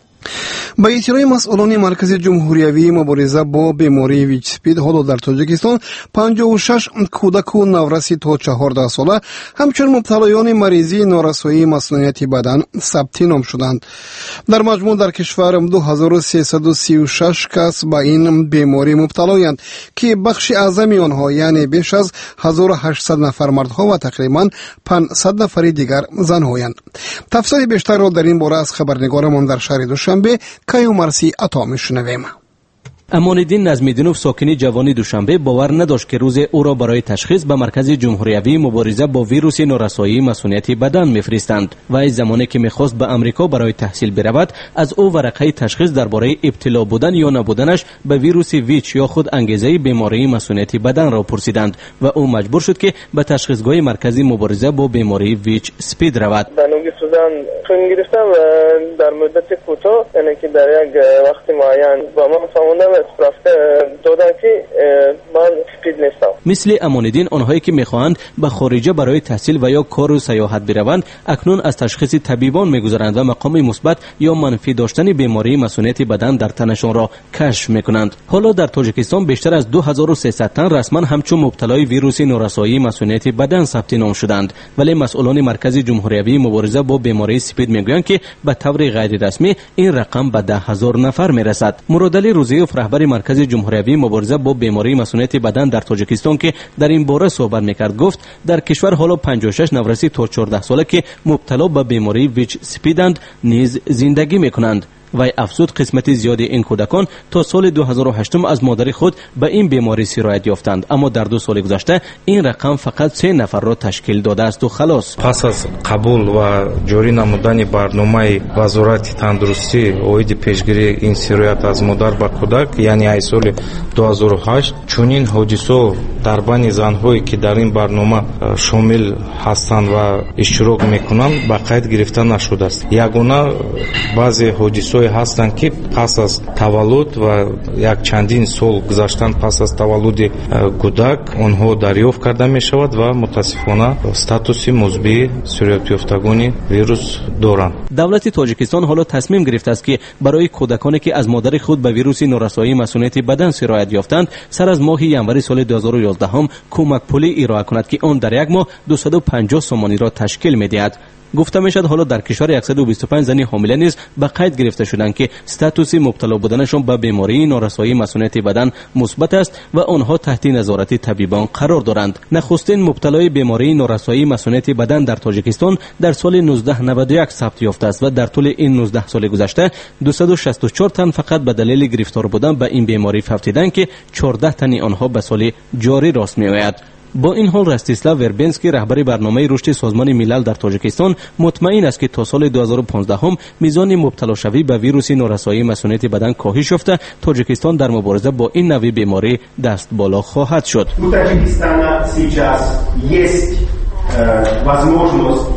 با اطلاع مسئولان مرکز جمهوری مبارزه با بیماری ویچ اسپید حالا در تاجیکستان پنجاه و شش کودک و نورسی تا چهارده ساله همچنین مبتلایان مریضی نارسایی مسئولیت بدن ثبت نام شدند. در مجموع در کشور دو هزار و سیصد و سی و شش کس با این بیماری مبتلایند که بخش اعظم آنها یعنی بیش از هزار و هشتصد نفر مردها و تقریبا پانصد نفر دیگر زنهایند. تفصیل بیشتر را در این باره از خبرنگارمان در شهر دوشنبه کایو مرسی عطا میشنویم. امان‌الدین نظمی‌دینوف ساکن جوانی دوشنبه باور نداشت که روز او را برای تشخیص به مرکز جمهوری مبارزه با ویروس نارسایی مسئولیت بدن می‌فرستند و از زمانی که می‌خواست به آمریکا برای تحصیل برود از او ورقه تشخیص درباره ابتلا بودن یا نبودنش به ویروس ویچ یا خود انگیزه بیماری مسئولیت بدن را پرسیدند و او مجبور شد که به تشخیصگاه مرکز مبارزه با بیماری ویچ اسپید رود. بنوگی سوزن خون گرفتم و در مدت کوتاه یعنی که در یک وقت معین با من فهمیدم رفته دادن که من سپید نیستم. مثل امان‌الدین آنهایی که میخواهند به خارجه برای تحصیل و یا کار و سیاحت بروند اکنون از تشخیص طبیبان میگذرند و مقام مثبت یا منفی داشتن بیماری مسئولیت بدن در تنشان را کشف میکنند. حالا در تاجیکستان بیشتر از دو هزار و سیصد تن رسما همچون مبتلای ویروس نارسایی مسئولیت بدن ثبت نام شدند، ولی مسئولان مرکز جمهوری مبارزه با بیماری سپید میگویند که به طور غیر رسمی این رقم به ده هزار نفر میرسد. مرادعلی روزیوف رهبر مرکز جمهوری مبارزه با بیماری مسئولیت بدن در تاجیکستان که در این باره صحبت میکرد گفت در کشور حالا پنجاه و شش نورسی تا چهارده ساله که مبتلا به بیماری ویچ اسپیدند نیز زندگی میکنند. و افزود قسمت زیادی این کودکان تا سال دو هزار و هشت از مادر خود به این بیماری سرایت یافتند، اما در دو سال گذشته این رقم فقط سه نفر را تشکیل داده است و خلاص. پس از قبول و جاری نمودن برنامه وزارت تندرستی اوید پیشگیری این سرایت از مادر به کودک یعنی ای سال دو هزار و هشت چنین حادثه در بین زنهایی که در این برنامه شامل هستند و اشتراک میکنند به قید گرفته نشده است. یگانه بعضی حادثه هستند که پس از تولد و یک چندین سال گذشتن پس از تولد کودک آنها دریافت کرده می شود و متاسفانه استاتوس مثبت سرایت یافتگان ویروس دارند. دولت تاجیکستان حالا تصمیم گرفته است که برای کودکانی که از مادر خود به ویروس نارسایی مسئولیت بدن سرایت یافتند سر از ماه ینوری سال دو هزار و یازده هم کمک پولی ارائه کند که آن در یک ماه دویست و پنجاه سومانی را تشکیل می دهد. گفته میشد حالا در کشور صد و بیست و پنج زن حامله نیز به قید گرفته شدند که استاتوس مبتلا بودنشان به بیماری نارسایی مسئولیت بدن مثبت است و آنها تحت نظارت طبیبان قرار دارند. نخستین مبتلای بیماری نارسایی مسئولیت بدن در تاجیکستان در سال نوزده نود و یک ثبت یافته است و در طول این نوزده سال گذشته دویست و شصت و چهار تن فقط به دلیل گرفتار بودن به این بیماری فوتیدند که چهارده تن آنها به سال جاری راست میآید. با این حال رستیسلاو وربنسکی رهبر برنامه رشد سازمان ملل در تاجیکستان مطمئن است که تا سال دو هزار و پانزده هم میزان مبتلا شوی به ویروس نارسایی مسئولیت بدن کاهش یافته تاجیکستان در مبارزه با این نوع بیماری دست بالا خواهد شد.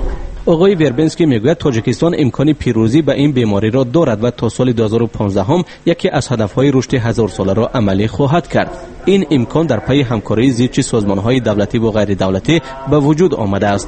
آقای وربنسکی میگوید تاجیکستان امکان پیروزی به این بیماری را دارد و تا سال دو هزار و پانزده هم یکی از هدفهای رشد هزار ساله را عملی خواهد کرد. این امکان در پی همکاری زیرچه سازمان‌های دولتی و غیر دولتی به وجود آمده است.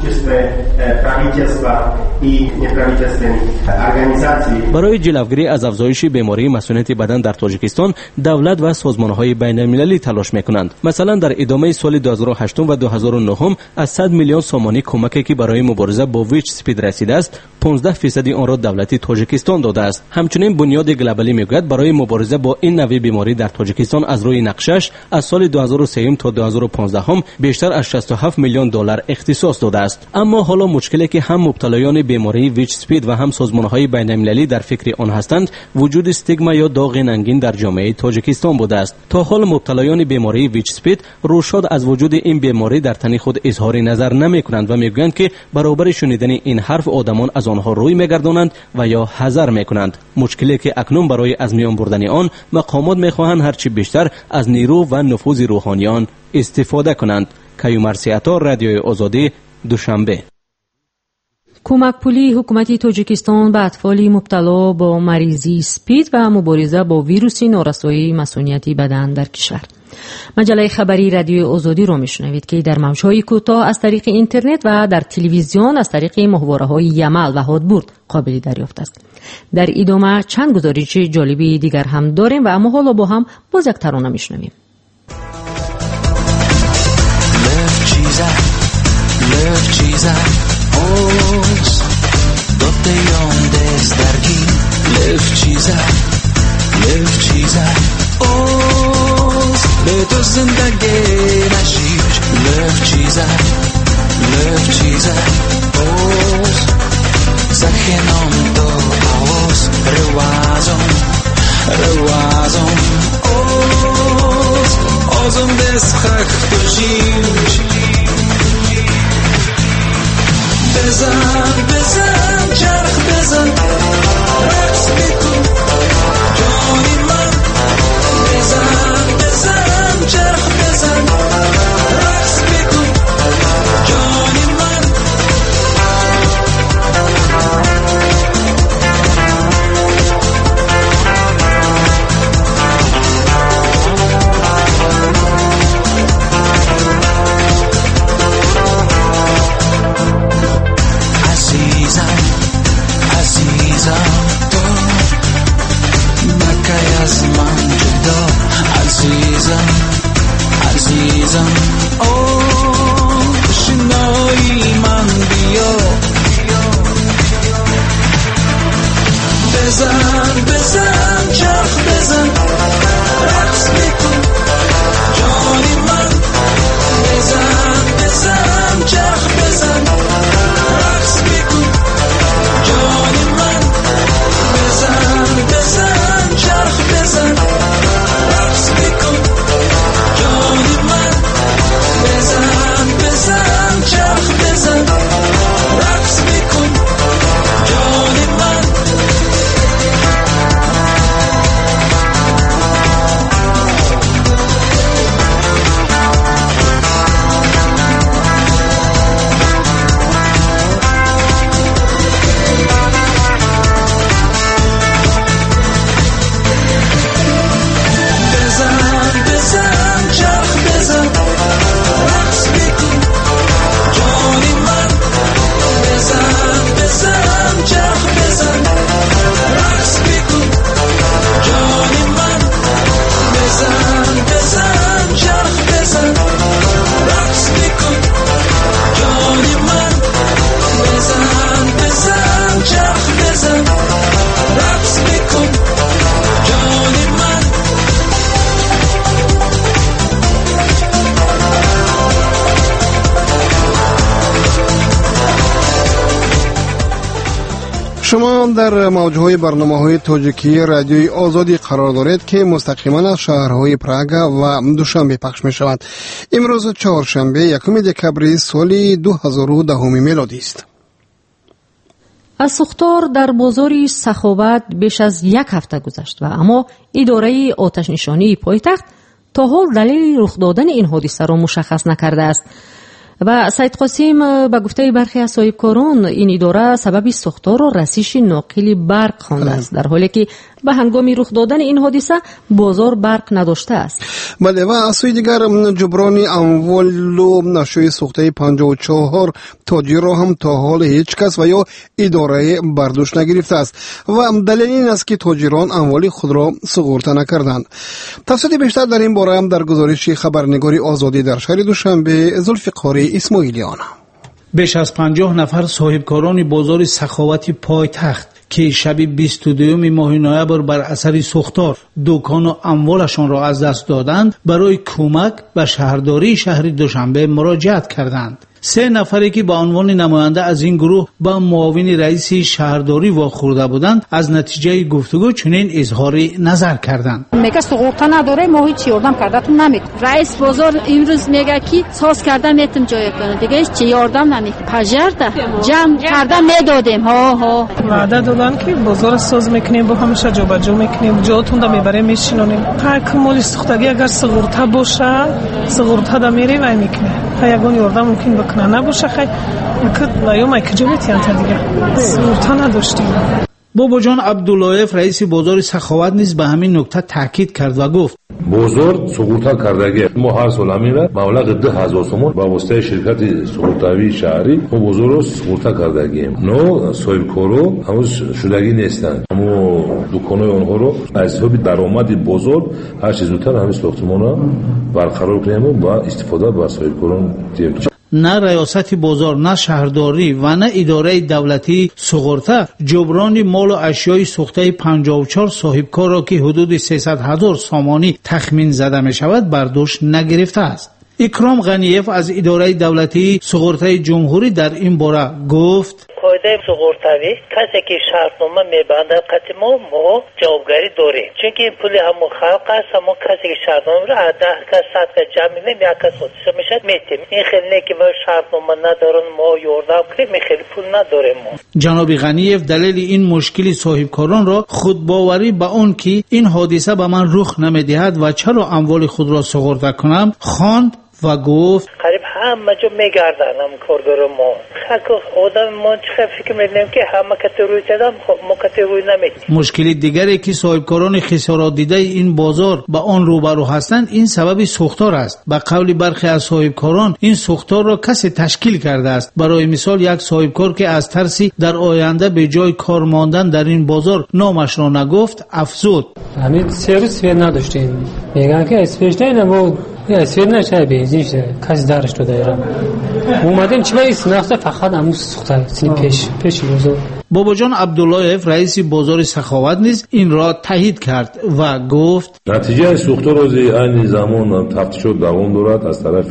برای جلوگیری از افزایش بیماری مسئولیت بدن در تاجیکستان، دولت و سازمان‌های بین‌المللی تلاش می‌کنند. مثلا در ادامه سال دو هزار و هشت و دو هزار و نه از صد میلیون سومانی کمکی که برای مبارزه با ویچ سپید رسیده است، پانزده درصد آن را دولت تاجیکستان داده است. همچنین بنیاد گلوبالی میگوید برای مبارزه با این نوع بیماری در تاجیکستان از روی نقشش از سال دو هزار و سه تا دو هزار و پانزده هم بیشتر از شصت و هفت میلیون دلار اختصاص داده است. اما حالا مشکلی که هم مبتلایان بیماری ویچ سپید و هم سازمان‌های بین‌المللی در فکر آن هستند، وجود استیگما یا داغ ننگین در جامعه تاجیکستان بوده است. تا حال مبتلایان بیماری ویچ سپید روشاد از وجود این بیماری در تن خود اظهار نظر نمی‌کنند و میگویند که برابر شنیدن این حرف آدمان از آنها روی می‌گردانند و یا حذر می‌کنند. مشکلی که اکنون برای از میان بردن آن مقامات می‌خواهند هرچی بیشتر از نیرو و نفوذ روحانیان استفاده کنند. کیومرث عطا، رادیوی آزادی، دوشنبه. کمک پولی حکومت تاجیکستان به اطفال مبتلا با مریضی سپید و مبارزه با ویروس نارسایی مسئولیتی بدن در کشور. مجله خبری رادیوی آزادی را میشنوید که در موجهای کوتاه از طریق اینترنت و در تلویزیون از طریق ماهواره‌های یمل و هادبورد قابل دریافت است. در ادامه چند گزارش جالبی دیگر هم داریم و اما حالا با هم باز یک ترانه میشنویم. به تو زندگی نشیش لف چیزه لف چیزه اوز زخنام تو اوز روازم روازم اوز اوزم دست خاک تو جیش بزن بزن چرخ بزن رقص بکن جانی من بزن بزن چرخ بزن رقص بکن جانی من عزیزم عزیزم تو نکای از من جدا عزیزم عزیزم اوه شنایی من بیا بزن بزن چرخ بزن رقص بکن جانی من بزن بزن چرخ بزن رقص بکن جانی من بزن بزن چرخ بزن رقص بکن جانی من بزن بزن چرخ بزن رقص بکن جانی من شما در موجهای برنامه‌های تاجیکی رادیوی آزادی قرار دارید که مستقیما از شهرهای پراگ و دوشنبه پخش می شود. امروز چهارشنبه یکم دکبر سال دو هزار و ده میلادی است. از سوختار در بازار سخاوت بیش از یک هفته گذشت و اما اداره آتش نشانی پایتخت تا حال دلیل رخ دادن این حادثه را مشخص نکرده است. و سید قاسم به گفته برخی از صاحبکاران این اداره سبب سوختار و رسیش ناقل برق خوانده است، در حالی که به هنگام رخ دادن این حادثه بازار برق نداشته است. بله، و از سوی دیگر جبران اموال و نشوی سوخته پنجاه و چهار تاجر را هم تا حال هیچ کس و یا اداره برداشت نگرفته است و دلیل این است که تاجران اموال خود را سقورته نکردند. تفصیل بیشتر در این باره هم در گزارش خبرنگاری آزادی در شهر دوشنبه ذوالفقار اسماعیلیان. بیش از پنجاه نفر صاحبکاران بازار سخاوتی پایتخت که شب بیست و دو ماه نوامبر بر اثر سوختار دکان و اموالشان را از دست دادند، برای کمک به شهرداری شهر دوشنبه مراجعت کردند. سه نفری که با عنوان نماینده از این گروه با معاون رئیس شهرداری واخورده بودند از نتیجه گفتگو چنین اظهار نظر کردند. میگه سقوط نداره، ما هیچ یاردم کردتون نمیکنیم. رئیس بازار امروز میگه که ساز کرده میتم جای کنه، دیگه هیچ یاردم نمیکنیم. پژرده جمع کرده میدادیم. ها ها وعده دادن که بازار ساز میکنیم، با همش جا به جا میکنیم، جاتون دا میبریم میشینونیم. هر مال سوختگی اگر سقوط باشه سقوط دا میری و میکنه. یگان یاردم ممکن بکنه نباشه، خیلی مکد لایوم ای کجولیتی انت دیگه سورتا نداشتیم. بابا جان عبداللهیف رئیس بازار سخاوت نیز به همین نکته تاکید کرد و گفت بازار سقوطا کردگی ما هر سال همینه مبلغ ده هزار سومون با واسطه شرکت سقوطاوی شهری ما بازار رو سقوطا کردگیم. نو صاحبکارو هنوز شدگی نیستن، اما دکانای آنها رو از حساب درآمد بازار هر چیز زودتر همین ساختمانا برقرار کنیم و استفاده با صاحبکاران دیم. نه ریاست بازار، نه شهرداری و نه اداره دولتی سقورته جبران مال و اشیای سوخته پنجاه و چهار صاحبکار را که حدود سیصد هزار سامانی تخمین زده می شود برداشت نگرفته است. اکرام غنیف از اداره دولتی سقورته جمهوری در این باره گفت قاعده سقورتوی کسی که شرطنامه میبنده قطعی ما ما جوابگاری داریم، چون که این پول همون خلق است، همون کسی که شرطنامه رو از ده کس صد کس جمع میدیم یک کس حادثه میشد میتیم. این خیلی نه که ما شرطنامه ندارن ما یاردم کنیم، این خیلی پول نداریم ما. جناب غنیف دلیل این مشکل صاحبکاران را خود باوری به اون که این حادثه به من رخ نمیدهد و چرا اموال خود را سقورته کنم خواند و گفت قریب همه جا میگردن هم کارگر ما. خیلی آدم ما چه فکر میدیم که همه کتی روی چدم ما کتی روی نمیدیم. مشکل دیگری که صاحبکاران خسارات دیده این بازار با آن روبرو هستند این سبب سوختار است. به قول برخی از صاحبکاران این سوختار را کسی تشکیل کرده است. برای مثال یک صاحبکار که از ترسی در آینده به جای کار ماندن در این بازار نامش را نگفت افزود همین سه روز سویر نداشتیم، میگن که اسپیش نبود یا سویر نشه بیزیش کسی درش رو دایره اومدیم چه باید سنخته فقط همون سوخته سنی پیش پیش بازار. بابا جان عبداللهیف رئیس بازار سخاوت نیز این را تایید کرد و گفت نتیجه سوختار از این زمان تفتیشات دوام دارد از طرف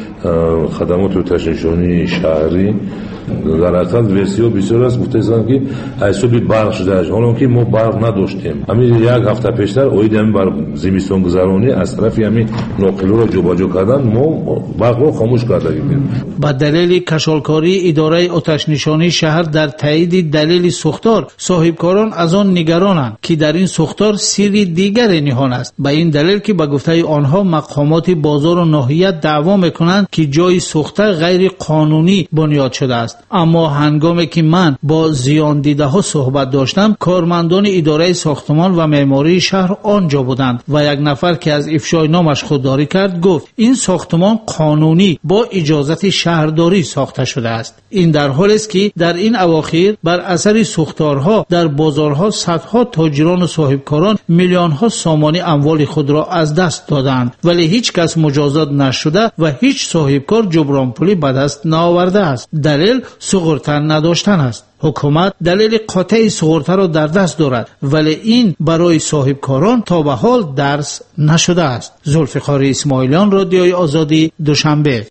خدمات تشنشانی شهری. در اصل ورسیو بسیار است گفته ایستند که حسابی برق شده است، حالا که ما برق نداشتیم. همین یک هفته پیشتر اوید همین بر زمستان گذرانی از طرف همین ناقلو را جابجا کردن، ما برق را خاموش کردیم. با دلیل کشالکاری اداره آتش نشانی شهر در تایید دلیل سوختار صاحبکاران از آن نگرانند که در این سوختار سری دیگر نهان است. به این دلیل که به گفته آنها مقامات بازار و ناحیه دعوا میکنند که جای سوخته غیر قانونی بنیاد شده است. اما هنگامی که من با زیان دیده ها صحبت داشتم کارمندان اداره ساختمان و معماری شهر آنجا بودند و یک نفر که از افشای نامش خودداری کرد گفت این ساختمان قانونی با اجازت شهرداری ساخته شده است. این در حالی است که در این اواخر بر اثر سوختارها در بازارها صدها تاجران و صاحبکاران میلیون ها سامانی اموال خود را از دست دادند ولی هیچ کس مجازات نشده و هیچ صاحبکار جبران پولی به دست نآورده است. دلیل سقورتن نداشتن است. حکومت دلیل قاطع سقورته را در دست دارد ولی این برای صاحبکاران تا به حال درس نشده است. ذوالفقار اسماعیلیان، رادیوی آزادی، دوشنبه.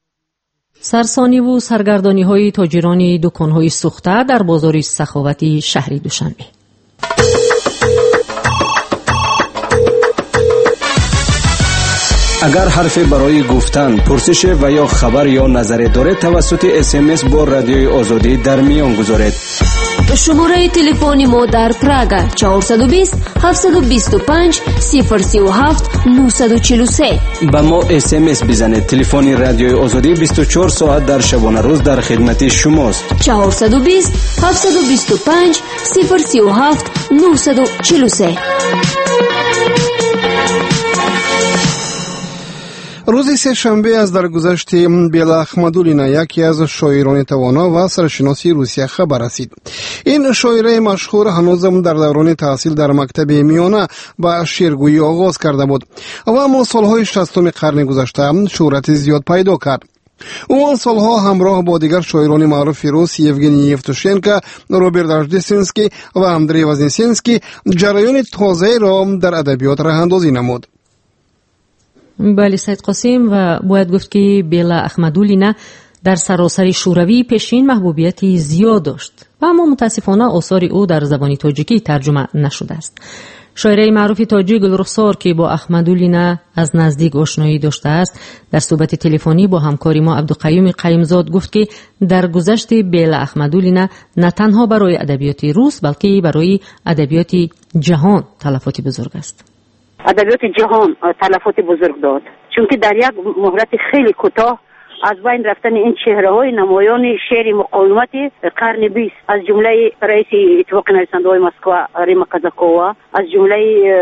سرسانی و سرگردانی های تاجران دکان های سوخته در بازار سخاوتی شهری دوشنبه. اگر حرفی برای گفتن، پرسش و یا خبر یا نظری دارید توسط اس ام اس با رادیوی آزادی در میان گذارید. شماره تلفن ما در پراگ چهارصد و بیست هفتصد و بیست و پنج صفر سه و هفت نهصد و چهل و سه. با ما اس ام اس بزنید. تلفن رادیوی آزادی بیست و چهار ساعت در شبانه روز در خدمت شماست. چهارصد و بیست هفتصد و بیست و پنج صفر سه و هفت نهصد و چهل و سه. روز سه شنبه از درگذشت بیلا احمدولینا، یکی از شاعران توانا و سرشناسی روسیه خبر رسید. این شاعر مشهور هنوزم در دوران تحصیل در مکتب میانه با شعرگویی آغاز کرده بود و اما سالهای شصتم قرن گذشته شهرت زیاد پیدا کرد. او آن سالها همراه با دیگر شاعران معروف روس یوگنی یفتوشنکو، روبرت راجدستینسکی و اندری وازنسینسکی جریان تازه را در ادبیات راه اندازی نمود. بله سید قاسم، و باید گفت که بیلا احمدولینا در سراسر شوروی پیشین محبوبیتی زیاد داشت و اما متاسفانه آثار او در زبان تاجیکی ترجمه نشده است. شاعر معروف تاجیک گلرخسار که با احمدولینا از نزدیک آشنایی داشته است، در صحبت تلفنی با همکاری ما عبدالقیوم قیمزاد گفت که در گذشت بیلا احمدولینا نه تنها برای ادبیات روس بلکه برای ادبیات جهان تلفاتی بزرگ است. ادبیات جهان تلفات بزرگ داد، چون که در یک مهلت خیلی کوتاه از بین رفتن این چهره‌های نمایان شعر مقاومت قرن بیست، از جمله رئیس اتفاق نویسنده‌های مسکو ریما کازاکووا، از جمله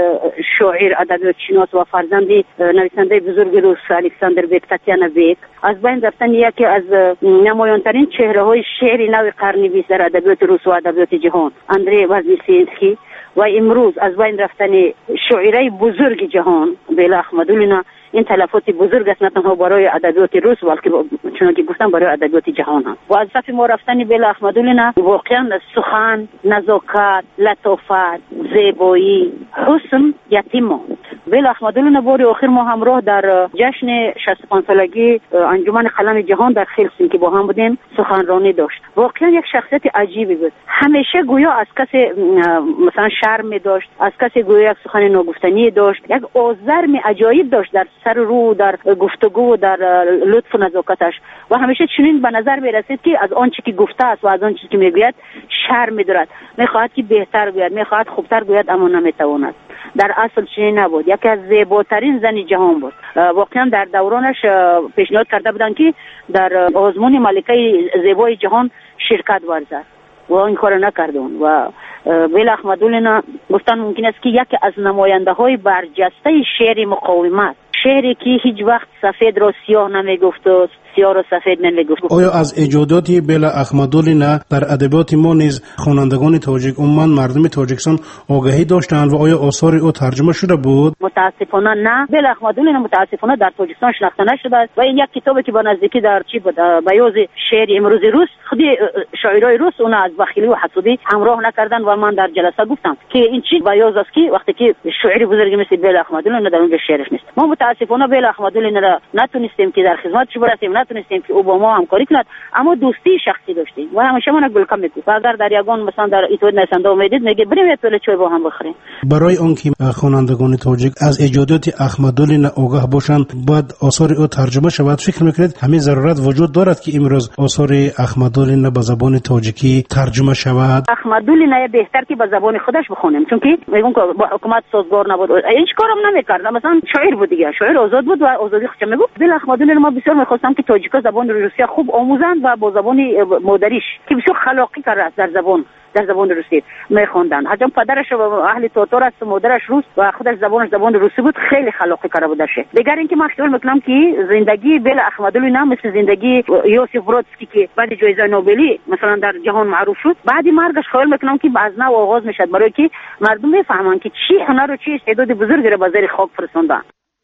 شاعر ادبیات شناس و فرزند نویسنده بزرگ روس الکساندر بیک تاتیانا بیک، از بین رفتن یکی از نمایان‌ترین چهره‌های شعر نو قرن بیست در ادبیات روس و ادبیات جهان اندری وازنسینسکی، و امروز از بین رفتن شاعرای بزرگ جهان بیلا احمدولینا این تلفات بزرگ است، نه تنها برای ادبیات روس بلکه چون که گفتم برای ادبیات جهان هم. و از صف ما رفتن بیلا احمدولینا واقعا سخن، نزاکت، لطافت، زیبایی، حسن یتیم ماند. بیلا احمدولینا بار آخر ما همراه در جشن شصت و پنج سالگی انجمن قلم جهان در هلسینکی با هم بودیم سخنرانی داشت. واقعا یک شخصیت عجیبی بود. همیشه گویا از کسی مثلا شرم داشت، از کسی گویا یک سخن ناگفتنی داشت، یک آزرم عجایب داشت در سر رو، در گفتگو، در لطف و نزاکتش، و همیشه چنین به نظر می رسید که از آنچه که گفته است و از آنچه که میگوید شرم می‌دارد، می‌خواهد که بهتر گوید، می‌خواهد خوبتر گوید اما نمی‌تواند. در اصل چنین نبود، یکی از زیباترین زن جهان بود. واقعا در دورانش پیشنهاد کرده بودند که در آزمون ملکه زیبای جهان شرکت ورزد و این کار نکردون. و بیلا احمدولینا گفتن ممکن است که یکی از نماینده های برجسته شعر مقاومت، شعری که هیچ وقت سفید را سیاه نمیگفت و سیاه را سفید نمیگفت. آیا از ایجادات بیلا احمدولینا در ادبیات ما نیز خوانندگان تاجیک عموما مردم تاجیکستان آگاهی داشتند و آیا آثار او ترجمه شده بود؟ متاسفانه نه. بیلا احمدولینا متاسفانه در تاجیکستان شناخته نشده است و این یک کتابی که با نزدیکی در چی بود بیاض شعر امروز روس، خودی شاعرای روس اون از بخیلی و حسودی همراه نکردن و من در جلسه گفتم که این چی بیاض است که وقتی که شاعری بزرگی مثل بیلا احمدولینا در اونجا شعرش نیست. ما متاسفانه بیلا احمدولینا را نتونستیم که در خدمتش برسیم، نتونستیم که او با ما همکاری کند، اما دوستی شخصی داشتیم و همیشه من گلکم میگفت و اگر در یگان مثلا در اتحاد نویسنده اومدید میگه بریم یه پیاله چای با هم بخوریم. برای آنکه خوانندگان تاجیک از ایجادات احمدولینا آگاه باشند بعد آثار او ترجمه شود، فکر میکنید همین ضرورت وجود دارد که امروز آثار احمدولینا به زبان تاجیکی ترجمه شود؟ احمدولینا بهتر که به زبان خودش بخونیم، چون که میگم که با حکومت سازگار نبود، هیچ کارم نمیکرد، مثلا شاعر بود دیگه، شاعر آزاد بود و آزادی خودش میگفت. بیلا احمدولینا ما بسیار میخواستم که تاجیکا زبان روسیه خوب آموزند و با زبان مادریش که بسیار خلاقی کرده در زبان در زبان روسی میخوندن. حتی پدرش اهل تاتار است، مادرش روس و خودش زبانش زبان روسی بود، خیلی خلاقی کرده بودش. دیگر اینکه من خیال میکنم که زندگی بیلا احمدولینا مثل زندگی یوسف برودسکی که بعد جایزه نوبلی مثلا در جهان معروف شد، بعد مرگش خیال میکنم که از نو آغاز میشد برای که مردم بفهمن که چی هنر و چی استعداد بزرگی را به زیر خاک فرستاندن.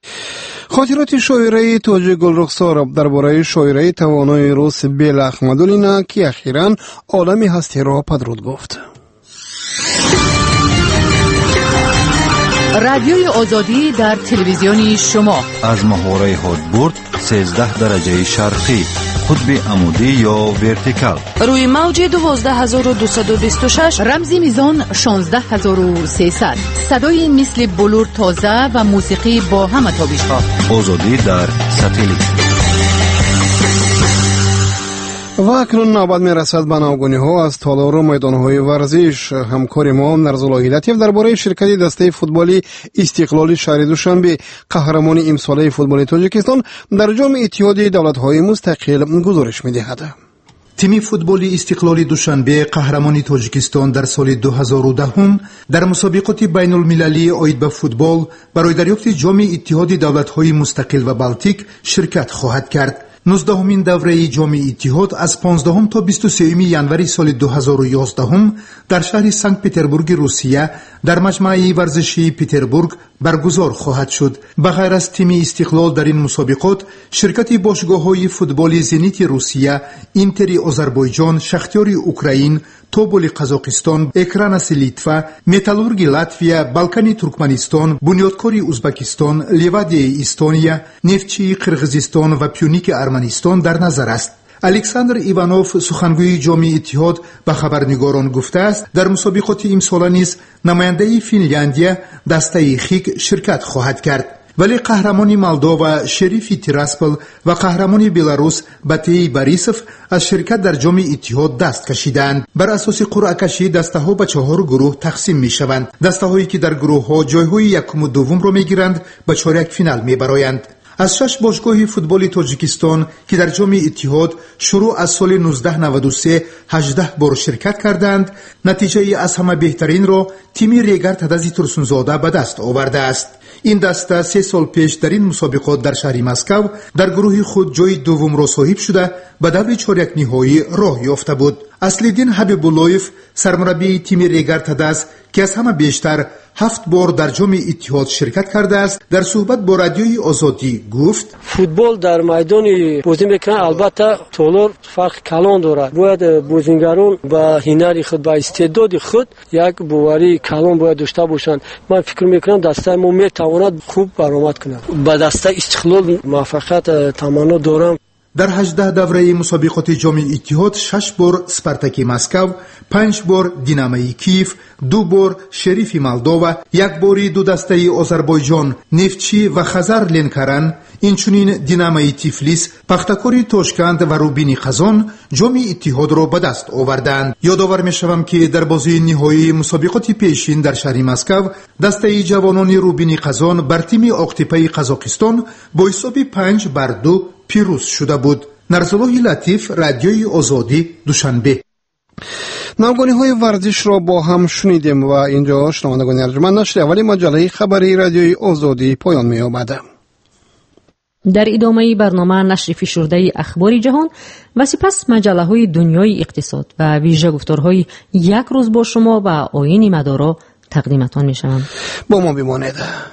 خاطرات شاعره تاجیک گلرخسار درباره شاعره توانای روس بیلا احمدولینا که اخیراً عالمی هستی را پدرود گفت. رادیوی آزادی در تلویزیونی شما از محوره هادبورد سیزده درجه شرقی، قطب عمودی یا ورتیکال، روی موج دوازده هزار و دویست و بیست و شش، رمزی میزان شانزده هزار و سیصد، صدای مثل بلور تازه و موسیقی با همه تابش‌ها. آزادی در ساتلیت. و اکنون نوبت میرسد به نوگونی ها از تالار و میدان های ورزش. همکار ما نرزالله هدایتیف درباره شرکت دسته فوتبالی استقلال شهر دوشنبه قهرمانی امساله فوتبال تاجیکستان در جام اتحاد دولت های مستقل گزارش میدهد. تیم فوتبالی استقلال دوشنبه قهرمانی تاجیکستان در سال دو هزار و ده در مسابقات بین المللی عاید به فوتبال برای دریافت جام اتحاد دولت های مستقل و بالتیک شرکت خواهد کرد. نوزدهمین دوره جام اتحاد از پانزدهم تا بیست و سوم ژانویه سال دو هزار و یازده در شهر سنت پتربورگ روسیه در مجمع ورزشی پتربورگ برگزار خواهد شد. بغیر از تیم استقلال در این مسابقات، شرکت باشگاه‌های فوتبال زنیت روسیه، اینتر آذربایجان، شختیار اوکراین، توبول قزاقستان، اکراناس لیتوا، متالورگ لاتویا، بالکانی ترکمنستان، بنیادکاری ازبکستان، لیوادیای استونیا، نفتچی قرغیزستان و پیونیک ارمنستان در نظر است. الکساندر ایوانوف سخنگوی جام اتحاد به خبرنگاران گفته است در مسابقات امسال نیز نماینده فنلاندیا دسته خیک شرکت خواهد کرد. ولی قهرمانی مالدووا شریفی تیراسپل و قهرمانی بلاروس باتیای باریسوف از شرکت در جام اتحاد دست کشیدند. بر اساس قرعه کشی دسته ها به چهار گروه تقسیم می شوند. دسته هایی که در گروه ها جای های یکم و دوم را می گیرند به چهارک فینال می برآیند. از شش باشگاه فوتبال تاجیکستان که در جام اتحاد شروع از سال نوزده نود و سه هجده بار شرکت کردند، نتیجه از همه بهترین را تیم ریگر تدازی ترسونزاده به دست آورده است. این دسته سه سال پیش در این مسابقات در شهر مسکو در گروه خود جای دوم را صاحب شده به دور چهارک نهایی راه یافته بود. اصلیدین حبیب‌اللهیف سرمربی تیم ریگر تداز که از همه بیشتر هفت بار در جام اتحاد شرکت کرده است در صحبت با رادیوی آزادی گفت فوتبال در میدان بازی میکنه، البته تولور فرق کلان دارد. باید بازیگران با هنر خود با استعداد خود یک باوری کلان باید داشته باشند. من فکر میکنم دسته ما میتواند خوب برآمد کنه. با دسته استقلال موفقیت تمنا دارم. در هجده دوره مسابقات جام اتحاد شش بار سپارتاک مسکو، پنج بار دینامای کیف، دو بار شریفی مالدووا، یک باری دو دسته آذربایجان، نفتچی و خزر لنکارن، اینچنین دینامای تیفلیس، پختکوری تاشکند و روبینی قزان جام اتحاد را به دست آوردند. یادآور می‌شوم که در بازی نهایی مسابقات پیشین در شهر مسکو دسته جوانان روبینی قزان بر تیم آقتپه قزاقستان با حساب پنج بر دو پیروز شده بود. نرزالله لطیف، رادیوی آزادی، دوشنبه. نوگونی های ورزش را با هم شنیدیم و اینجا شنوندگان ارجمند نشر اولی مجله خبری رادیوی آزادی پایان می یابد. در ادامه برنامه نشر فشرده اخبار جهان و سپس مجله های دنیای اقتصاد و ویژه گفتارهای یک روز با شما و آیین مدارا تقدیمتان می شوم. با ما بمانید.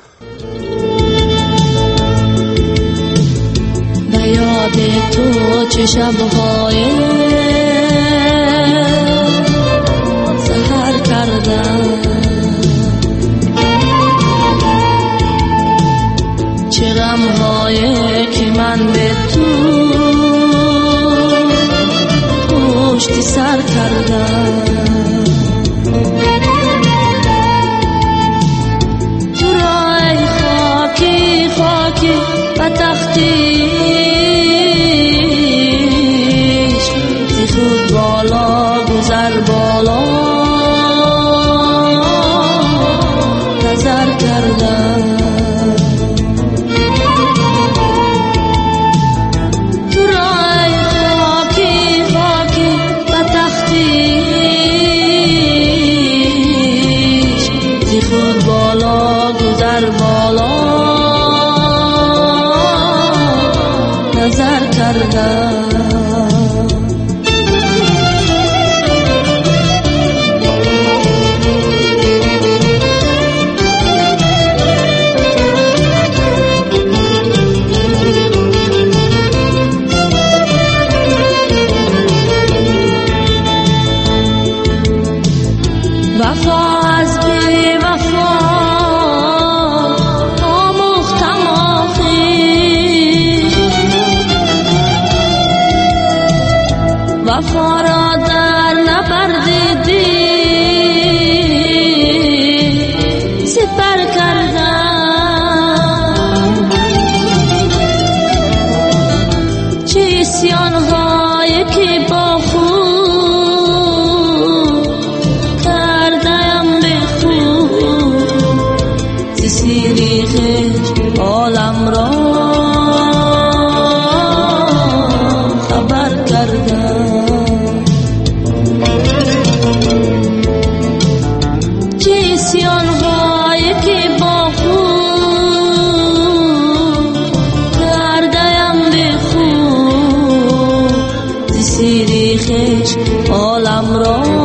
یاد تو چه شب‌های سحر کردم، چه غم‌های که من به تو پشت سر کردم. تو رای خاکی خاکی و تختی خود بالا گذر بالا نظر کردم. تو رای خاکی خاکی و تختی عالم را